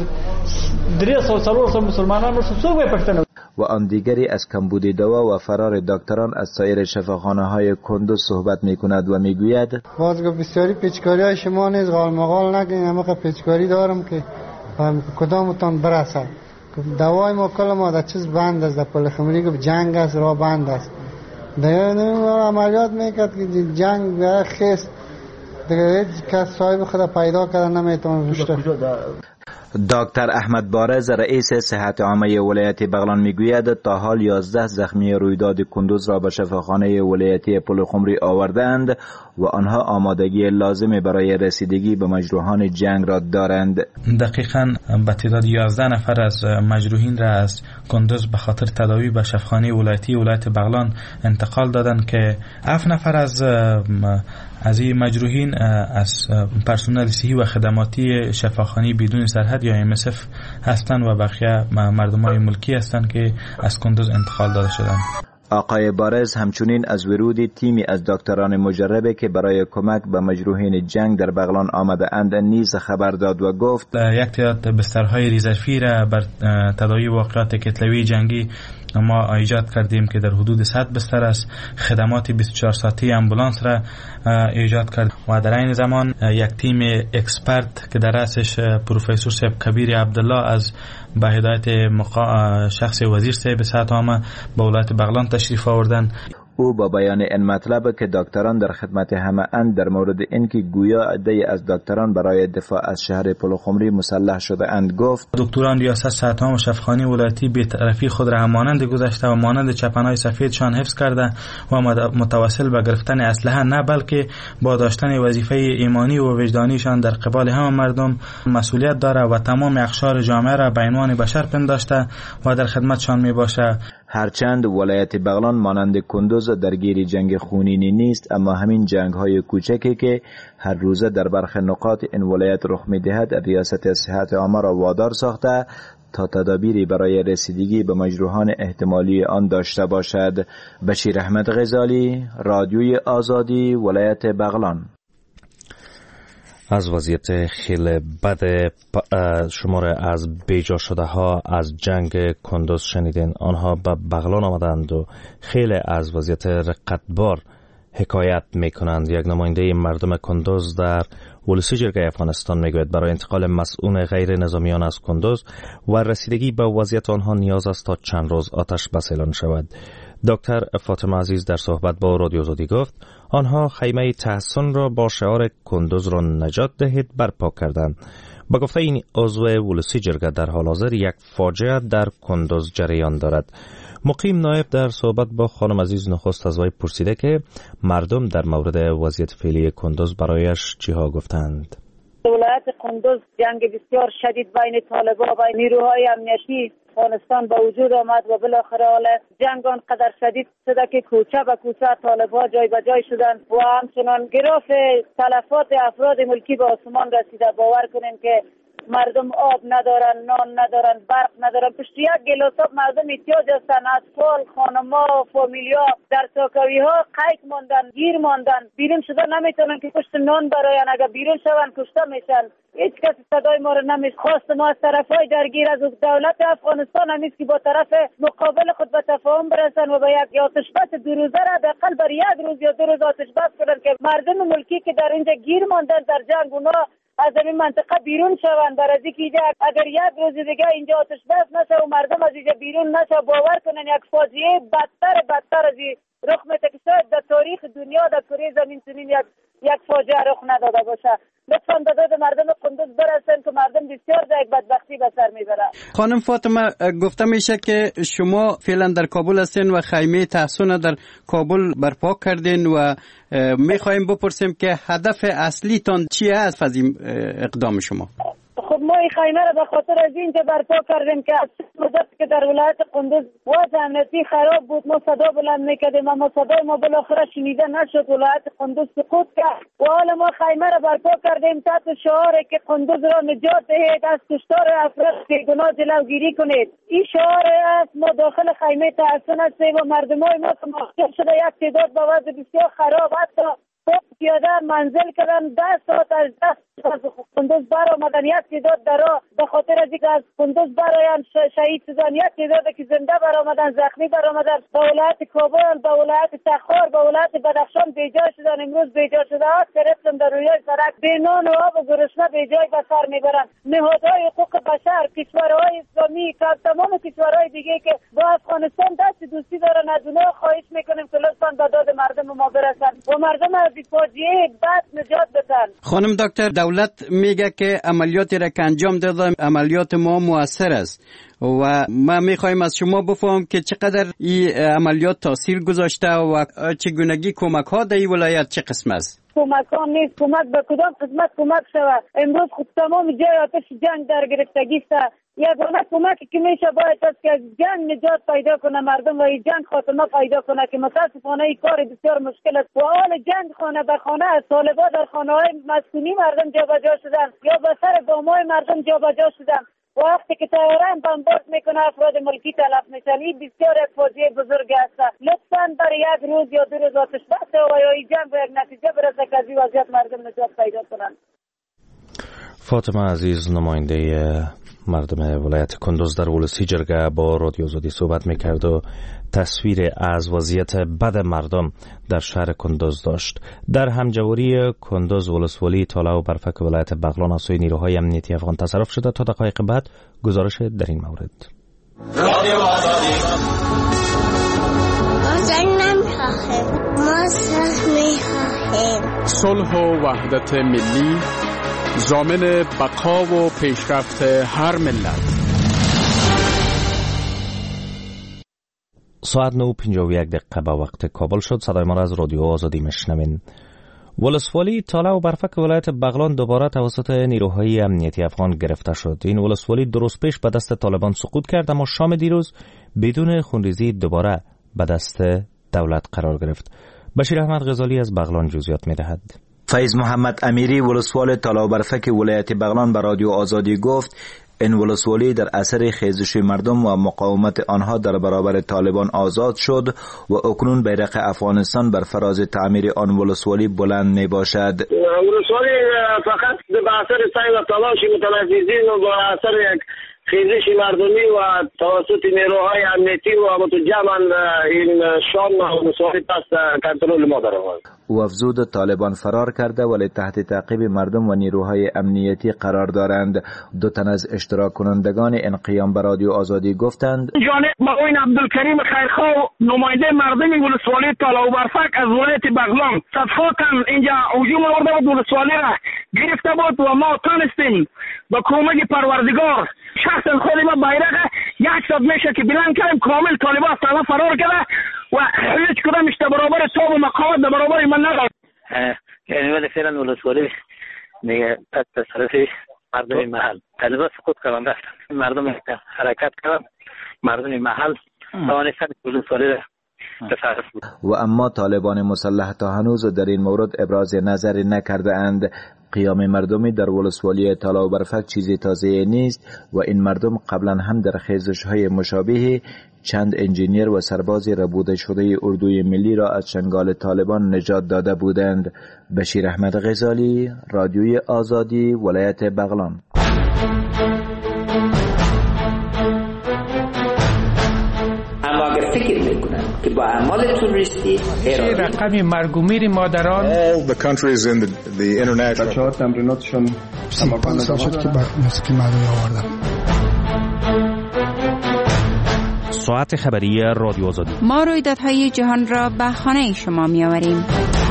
چې درې څلور مسلمانان مرسي څو به پښتنه و آن دیگری از کمبود دوا و فرار دکتران از سایر شفاخانه‌های کندوز صحبت می‌کند و می‌گوید بازگو بسیاری پیچکاری‌های شما نیز غال مغال نگین همه پیچکاری دارم که کدامتان برسد دوای ما کل ما در چیز بند است در پلخمری که جنگ است را بند است دیگه عملیات میکرد که جنگ بیاره خیست دیگه کس صاحب خود پیدا کرده نمیتونه رشته دکتر احمد بارز رئیس صحت عامه ولایت بغلان میگوید تا حال 11 زخمی رویداد کندوز را به شفاخانه ولایتی پلخمری آوردند و آنها آمادگی لازم برای رسیدگی به مجروحان جنگ را دارند. دقیقاً به تعداد 11 نفر از مجروحین را از کندوز به خاطر تداوی به شفاخانه ولایتی ولایت بغلان انتقال دادند که 7 نفر از این مجروحین از پرسنل صحی و خدماتی شفاخانه بدون سرحد یا MSF هستند و بقیه مردمای ملکی هستند که از کندوز انتقال داده شدند. آقای بارز همچنین از ورود تیمی از دکتران مجربه که برای کمک به مجروحین جنگ در بغلان آمده اند نیز خبر داد و گفت یک تعداد بسترهای ریزرفی را بر تداوی واقعات کتلوی جنگی ما ایجاد کردیم که در حدود 100 بستر است. خدمات 24 ساعته امبولانس را ایجاد کرد و در این زمان یک تیم اکسپرت که در رأسش پروفسور صاحب کبیر عبدالله از به هدایت شخص وزیر صاحب صحت عامه به ولایت بغلان تشریف آوردند. او با بیان این مطلب که دکتران در خدمت همه اند در مورد اینکه گویا عده‌ای از دکتران برای دفاع از شهر پلخمری مسلح شده اند گفت دکتران ریاست صحت عامه و شفاخانه ولایتی بی‌طرفی خود را مانند گذشته و مانند چپنهای سفیدشان حفظ کرده و متوسل به گرفتن اسلحه نه بلکه با داشتن وظیفه ایمانی و وجدانیشان در قبال همه مردم مسئولیت داره و تمام اقشار جامعه را به عنوان بشر پنداشته و در خدمتشان میباشه. هرچند ولایت بغلان مانند کندوز درگیر جنگ خونینی نیست، اما همین جنگ های کوچکی که هر روزه در برخی نقاط این ولایت رخ می‌دهد ریاست صحت عامه را وادار ساخته تا تدابیری برای رسیدگی به مجروحان احتمالی آن داشته باشد. بشیر احمد غزالی، رادیوی آزادی، ولایت بغلان. از وضعیت خیلی بد شماره از بیجا شده ها از جنگ کندوز شنیدین. آنها به بغلان آمدند و خیلی از وضعیت رقتبار حکایت میکنند. یک نماینده مردم کندوز در ولسی جرگه افغانستان میگوید برای انتقال مسئول غیر نظامیان از کندوز و رسیدگی به وضعیت آنها نیاز است تا چند روز آتش بس اعلان شود. دکتر فاطمه عزیز در صحبت با رادیو آزادی گفت آنها خیمه تحسن را با شعار کندوز را نجات دهید برپا کردند. با گفته این عضو ولسی جرگه در حال حاضر یک فاجعه در کندوز جریان دارد. مقیم نایب در صحبت با خانم عزیز نخست از وی پرسیده که مردم در مورد وضعیت فعلی کندوز برایش چیها گفتند. ولایت کندوز جنگ بسیار شدید بین طالبان و نیروهای امنیتی افغانستان به وجود آمد و بالاخره حال جنگ آنقدر شدید شده که کوچه به کوچه طالبان جای به جای شدند و همچنان گراف تلفات افراد ملکی به آسمان رسیده. باور کنیم که مردم آب ندارن، نان ندارن، برق ندارن، پشت یک گلاس آب مردم احتیاج هستن. اطفال، خانما، فامیلیا در ساکوی ها قید ماندن، گیر ماندن، بیرون شده نمیتونن که پشت نان براین. اگر بیرون شون کشته میشن. هیچ کسی صدای ما رو نمیشه. خواست ما از طرفای درگیر از دولت افغانستان همیست که با طرف مقابل خود به تفاهم برسن و به یک آتش بس 2 روزه را حداقل بر 1 روز یا 2 روز آتش بس کنن که مردم ملکی که در اینجا گیر ماندن در جنگ اونا از این منطقه بیرون شوند. برای اینکه اگر 1 روز دیگه اینجا آتش بس نشه و مردم از اینجا بیرون نشه باور کنن یک فاجعه بدتر از این رخ میده که شاید در تاریخ دنیا در کره زمین چنین یک فاجعه رخ نداده باشه. لطفاً به داد مردم کندوز برسن که مردم بسیار در یک بدبختی به سر میبرن. خانم فاطمه گفته میشه که شما فعلا در کابل هستین و خیمه تحسن در کابل برپا کردین و میخوایم بپرسیم که هدف اصلی تان چیه از این اقدام شما؟ خب ما این خیمه را به خاطر از اینجا برپا کردیم که از مدت که در ولایت قندوز وضع امنیتی خراب بود ما صدا بلند میکردیم اما صدای ما بالاخره شنیده نشد. ولایت قندوز سقوط کرد و حالا ما خیمه را برپا کردیم تحت شعاری که قندوز را نجات دهید، از کشتار افراد بیگناه جلوگیری کنید. این شعار است. ما داخل خیمه تحصن هستیم و مردمای ما که مخاطب شده یک تعداد با وضع بسیار خراب حتی پیاده منزل کردن 10 ساعت از قندوز برآمدن، یک تعداد در راه به خاطر از اینکه از قندوز برآیند شهید شدن، یک تعداد که زنده برآمدن زخمی برآمدن به ولایت کابل، به ولایت تخار، به ولایت بدخشان بیجا شدن. امروز بیجا شده ها گرفتن در روی سرک بی نان و آب و گرسنه بیجای به سر میبرن. نهادهای حقوق بشر، کشورهای اسلامی که تمام کشورهای دیگه که با افغانستان دست دوستی دارن از اونها خواهش میکنیم که لطفا به داد مردم ما برسن و مردم از فاجعه بد نجات بدن. خانم دکتر، دولت میگه که عملیاتی را که انجام داده عملیات ما موثر است و ما میخوایم از شما بفهم که چقدر این عملیات تاثیر گذاشته و چگونگی کمک ها در این ولایت چه قسم است؟ کمک ها نیست، کمک به کدام قسمت کمک شود؟ امروز خود تمام جای آتش جنگ در گرفتگی است. یگانه کمکی که میشه باید است که از جنگ نجات پیدا کنه مردم و این جنگ خاتمه پیدا کنه که متاسفانه این کار بسیار مشکل است. و حال جنگ خانه به خانه از طالبان در خانه های مسکونی مردم جابجا شدن یا به سر بامای مردم جابجا شدن. وقتی که طیران بمبارد میکنه افراد ملکی تلف میشن. این بسیار یک فاجعه بزرگ است. لطفاً برای یک روز یا 2 روز آتش بس و یا این جنگ به یک نتیجه برسه که از این وضعیت مردم نجات پیدا کنن. فاطمه عزیز، نماینده مردم ولایت کندوز در ولسی جرگه با رادیو آزادی صحبت میکرد و تصویر از وضعیت بد مردم در شهر کندوز داشت. در همجواری کندوز ولسوالی تاله و برفک ولایت بغلان از سوی نیروهای امنیتی افغان تصرف شده. تا دقایق بعد گزارش در این مورد. رادیو آزادی. ما جنگ نمیخواهیم، ما صلح میخواهیم. صلح و وحدت ملی ضامن بقا و پیشرفت هر ملت. ساعت 9:51 به وقت کابل شد. صدای ما را از رادیو آزادی میشنوین. ولسوالی تاله و برفک ولایت بغلان دوباره توسط نیروهای امنیتی افغان گرفته شد. این ولسوالی درست پیش به دست طالبان سقوط کرد اما شام دیروز بدون خونریزی دوباره به دست دولت قرار گرفت. بشیر احمد غزالی از بغلان جزئیات میدهد. فیض محمد امیری ولسوال تاله و برفک ولایت بغلان به رادیو آزادی گفت این ولسوالی در اثر خیزش مردم و مقاومت آنها در برابر طالبان آزاد شد و اکنون بیرق افغانستان بر فراز تعمیر آن ولسوالی بلند می باشد. ولسوالی فقط به اثر سعی و تلاش متلفظین و با اثر یک خیزش مردمی و توسط نیروهای امنیتی و متجمع این شام ولسوالی پس کنترل ما در آمد. او افزود طالبان فرار کرده ولی تحت تعقیب مردم و نیروهای امنیتی قرار دارند. 2 تن از اشتراک کنندگان این قیام به رادیو آزادی گفتند جانب معین عبدالکریم خیرخواه نماینده مردم ولسوالی تاله و برفک از ولایت بغلان صدها تن اینجا هجوم آورده بود ولسوالی را گرفته بود و ما تانستیم با کمک پروردگار شخصا خود ما بیرق 100 میشه که بلند کردیم کامل طالبان از طرف فرار کرده و هیچ کدام اشته برابر صوب و مقاومت در برابر من نداشت. یعنی ولی فعلا ولسوالی دیگه تحت تصرف مردم محل طالبان سقوط کردن رفتن مردم حرکت کردن مردم محل توانستن ولسوالی را تصرف بود و اما طالبان مسلح تا هنوز در این مورد ابراز نظری نکرده اند. قیام مردمی در ولسوالی تاله و برفک چیزی تازه نیست و این مردم قبلا هم در خیزش‌های مشابه چند انجینیر و سربازی ربوده شده اردوی ملی را از چنگال طالبان نجات داده بودند. بشیر احمد غزالی، رادیوی آزادی، ولایت بغلان. اما اگر فکر میکنن که با اعمال توریستی رقم مرگ و میر مادران all the countries in the international بچه‌ها تمریناتشون تمام شد که موسیقی مردمی آوردم. ساعت خبری رادیو آزادی. ما رویدادهای جهان را به خانه شما می آوریم.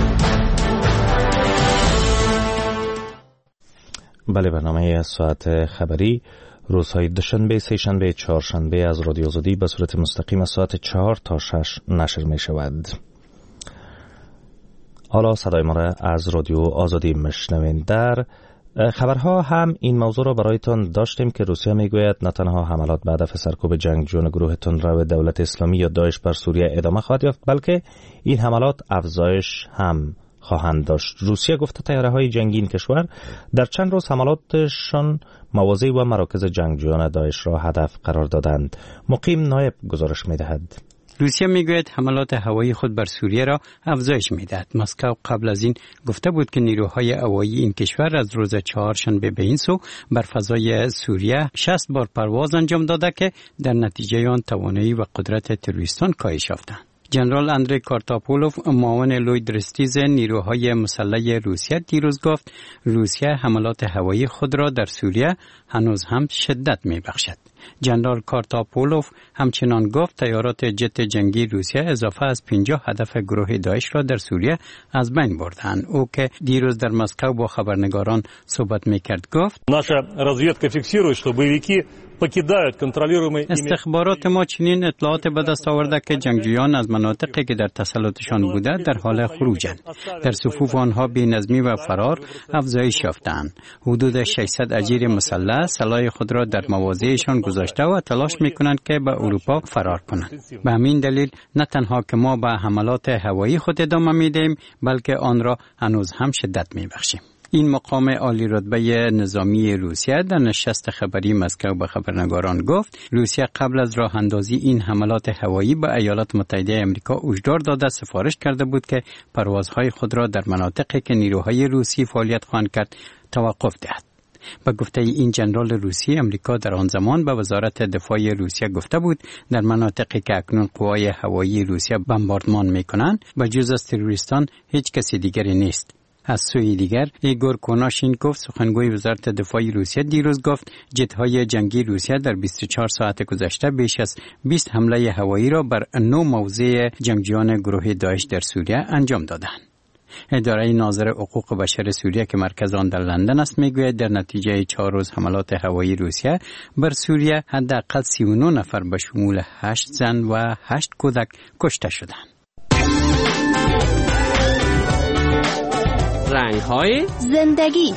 بله، برنامه ساعت خبری روزهای دوشنبه، سه‌شنبه، چهارشنبه از رادیو آزادی به صورت مستقیم از ساعت 4 تا 6 نشر می شود. حالا صدای ما را از رادیو آزادی میشنوین. در خبرها هم این موضوع را برایتان داشتیم که روسیه میگوید نه تنها حملات به هدف سرکوب جنگجویان گروه تندرو دولت اسلامی یا داعش بر سوریه ادامه خواهد یافت، بلکه این حملات افزایش هم خواهند داشت. روسیه گفته طیاره‌های جنگی این کشور در چند روز حملاتشان مواضع و مراکز جنگجویان داعش را هدف قرار دادند. مقیم نایب گزارش می‌دهد. روسیه میگوید حملات هوایی خود بر سوریه را افزایش میدهد. مسکو قبل از این گفته بود که نیروهای هوایی این کشور از روز چهارشنبه به این سو بر فضای سوریه 60 بار پرواز انجام داده که در نتیجه آن توانایی و قدرت تروریستان کاهش یافتند. جنرال اندری کارتاپولوف معاون لوید رستیز نیروهای مسلح روسیه دیروز گفت روسیه حملات هوایی خود را در سوریه هنوز هم شدت می‌بخشد. جنرال کارتاپولوف همچنان گفت طیارات جت جنگی روسیه اضافه از 50 هدف گروه داعش را در سوریه از بین بردند. او که دیروز در مسکو با خبرنگاران صحبت می‌کرد گفت استخبارات ما چنین اطلاعات به دست آورده که جنگجویان از مناطقی که در تسلطشان بوده در حال خروجند. در صفوف آنها بی‌نظمی و فرار افزایش یافتند. حدود 600 اجیر مسلح سلاح خود را در مواضعشان گذاشته و تلاش می‌کنند که به اروپا فرار کنند. به همین دلیل نه تنها که ما به حملات هوایی خود ادامه می‌دهیم بلکه آن را هنوز هم شدت می‌بخشیم. این مقام عالی رتبه نظامی روسیه در نشست خبری مسکو به خبرنگاران گفت روسیه قبل از راه اندازی این حملات هوایی به ایالات متحده آمریکا هشدار داده سفارش کرده بود که پروازهای خود را در مناطقی که نیروهای روسی فعالیت خواهند کرد توقف دهد. به گفته این جنرال روسی، امریکا در آن زمان به وزارت دفاع روسیه گفته بود در مناطقی که اکنون قوای هوایی روسیه بمباردمان می‌کنند به جز از تروریستان هیچ کسی دیگری نیست. از سوی دیگر ایگور کناشینکوف سخنگوی وزارت دفاع روسیه دیروز گفت جت‌های جنگی روسیه در 24 ساعت گذشته بیش از 20 حمله هوایی را بر 9 موضع جنگجویان گروه داعش در سوریه انجام دادند. اداره ناظر حقوق بشر سوریه که مرکز آن در لندن است میگوید در نتیجه 4 روز حملات هوایی روسیه بر سوریه حداقل 39 نفر به شمول 8 زن و 8 کودک کشته شدند. رنگ‌های زندگی.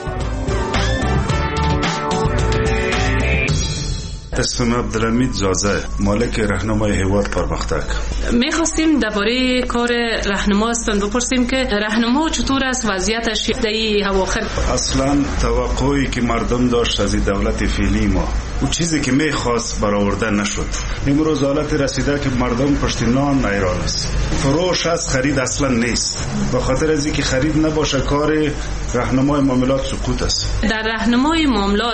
اسمم عبدالحمید زازه، مالک راهنمای حوار پرمختک. می‌خواستیم درباره کار راهنما هستن بپرسیم که راهنما چطور است وضعیتش در این اواخر؟ اصلا توقعی که مردم داشت از دولت فعلی ما و چیزی که می‌خواست برآورده نشد. امروز حالت رسیده که مردم پشت نان ایران است. فروش از خرید اصلا نیست. به خاطر از اینکه خرید نباشه کار راهنمای معاملات سقوط است. در راهنمای معاملات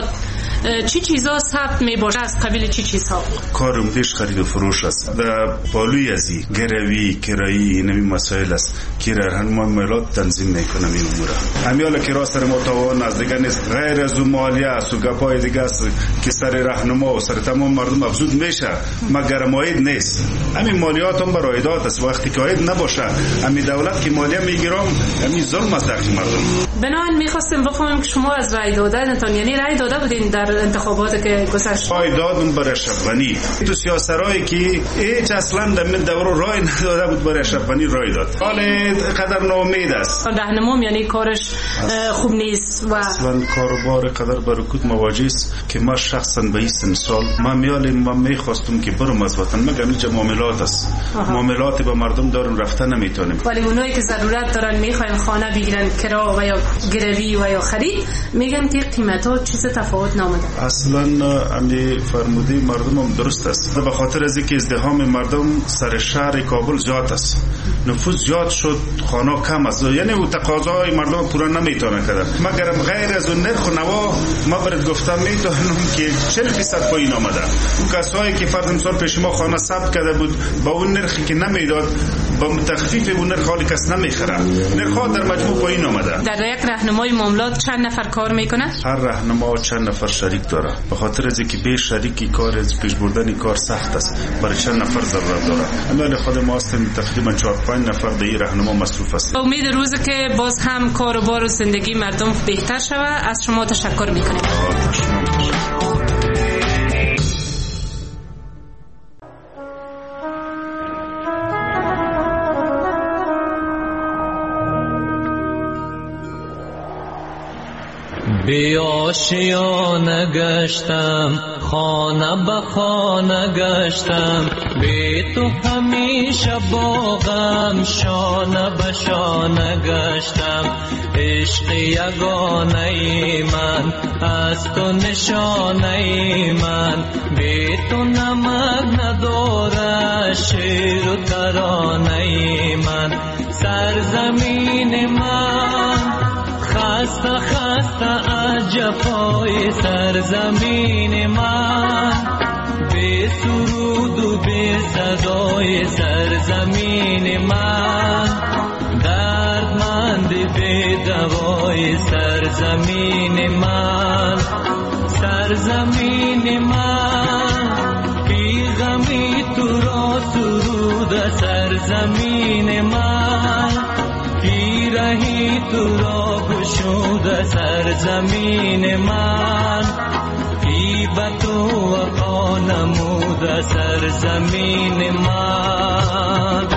چی چیزا ثبت میباشه از قبیل چی چیزها؟ کارم بیش خرید و فروش است. در پالوی ازی گروی کرایی اینمی مسائل است که راهنمای معاملات تنظیم میکنه این امور. همیالا که راست ما توان از دیگه نیست غیر از مالیه است و گپای دیگه است که سر راهنما و سر تمام مردم افزود میشه مگر ماید نیست. همین مالیات هم برای عایدات است. وقتی که عاید نباشه همین دولت که مالیه میگیرم همین ظلم است در مردم. بنابراین میخواستیم بفهمیم که شما از رای دادنتون یعنی رای داده بودین در انتخابات که گذشت؟ رای دادم برای شبانی. تو سیاسترایی که هیچ اصلا در من دور رای نداده بود برای شبانی رای داد. حال قدر ناامید است. راهنما یعنی کارش خوب نیست و اصلا کاروبار قدر برکوت مواجه است که ما شخصا به این سال ما میخواستم که برم از وطن مگر اینجا معاملات است. معاملات با مردم دارن رفتن نمیتونیم. ولی اونایی که ضرورت دارن میخواین خانه بگیرن کرا و یا گروی و یا خرید میگن که قیمتا چیز تفاوت نامده. اصلا امی فرموده مردم هم درست است. به خاطر از اینکه ازدحام مردم سر شهر کابل زیاد است. نفوذ زیاد شد خانه کم است. یعنی او تقاضای مردم پورا نمیتونه کرد. مگر غیر از اون نرخ و نوا ما برات گفتم میتونم که 40% پایین آمده. اون کسایی که فرض مثال پیش ما خانه ثبت کرده بود با اون نرخی که نمیداد با تخفیف اون نرخ حالی کس نمیخره. نرخ در مجموع پایین آمده. در یک راهنمای معاملات چند نفر کار میکنه؟ هر راهنما چند نفر شریک داره. به خاطر از اینکه به شریکی کار از پیش بردن کار سخت است برای چند نفر ضرورت داره. اما خود ما هستیم تقریبا 4-5 نفر به این راهنما مصروف است. امید روزی که باز هم کاروبار و زندگی مردم بهتر شود. از شما تشکر میکنیم. بی آشیانه گشتم، خانه به خانه گشتم، بی تو همیشه باغم، شانه به شانه گشتم. عشق یگانه ای من، از تو نشانه ای من، بی تو نمک نداره شعر و ترانه ای من. سرزمین من خسته خسته از جفای سرزمین من، بی سرود و بی صدای سرزمین من، دردمند بی دوای سرزمین من. سرزمین من بی غمی تو را سرود سرزمین من، پیرهی تو را گشود سرزمین من، بی به تو وفا نمود سرزمین من.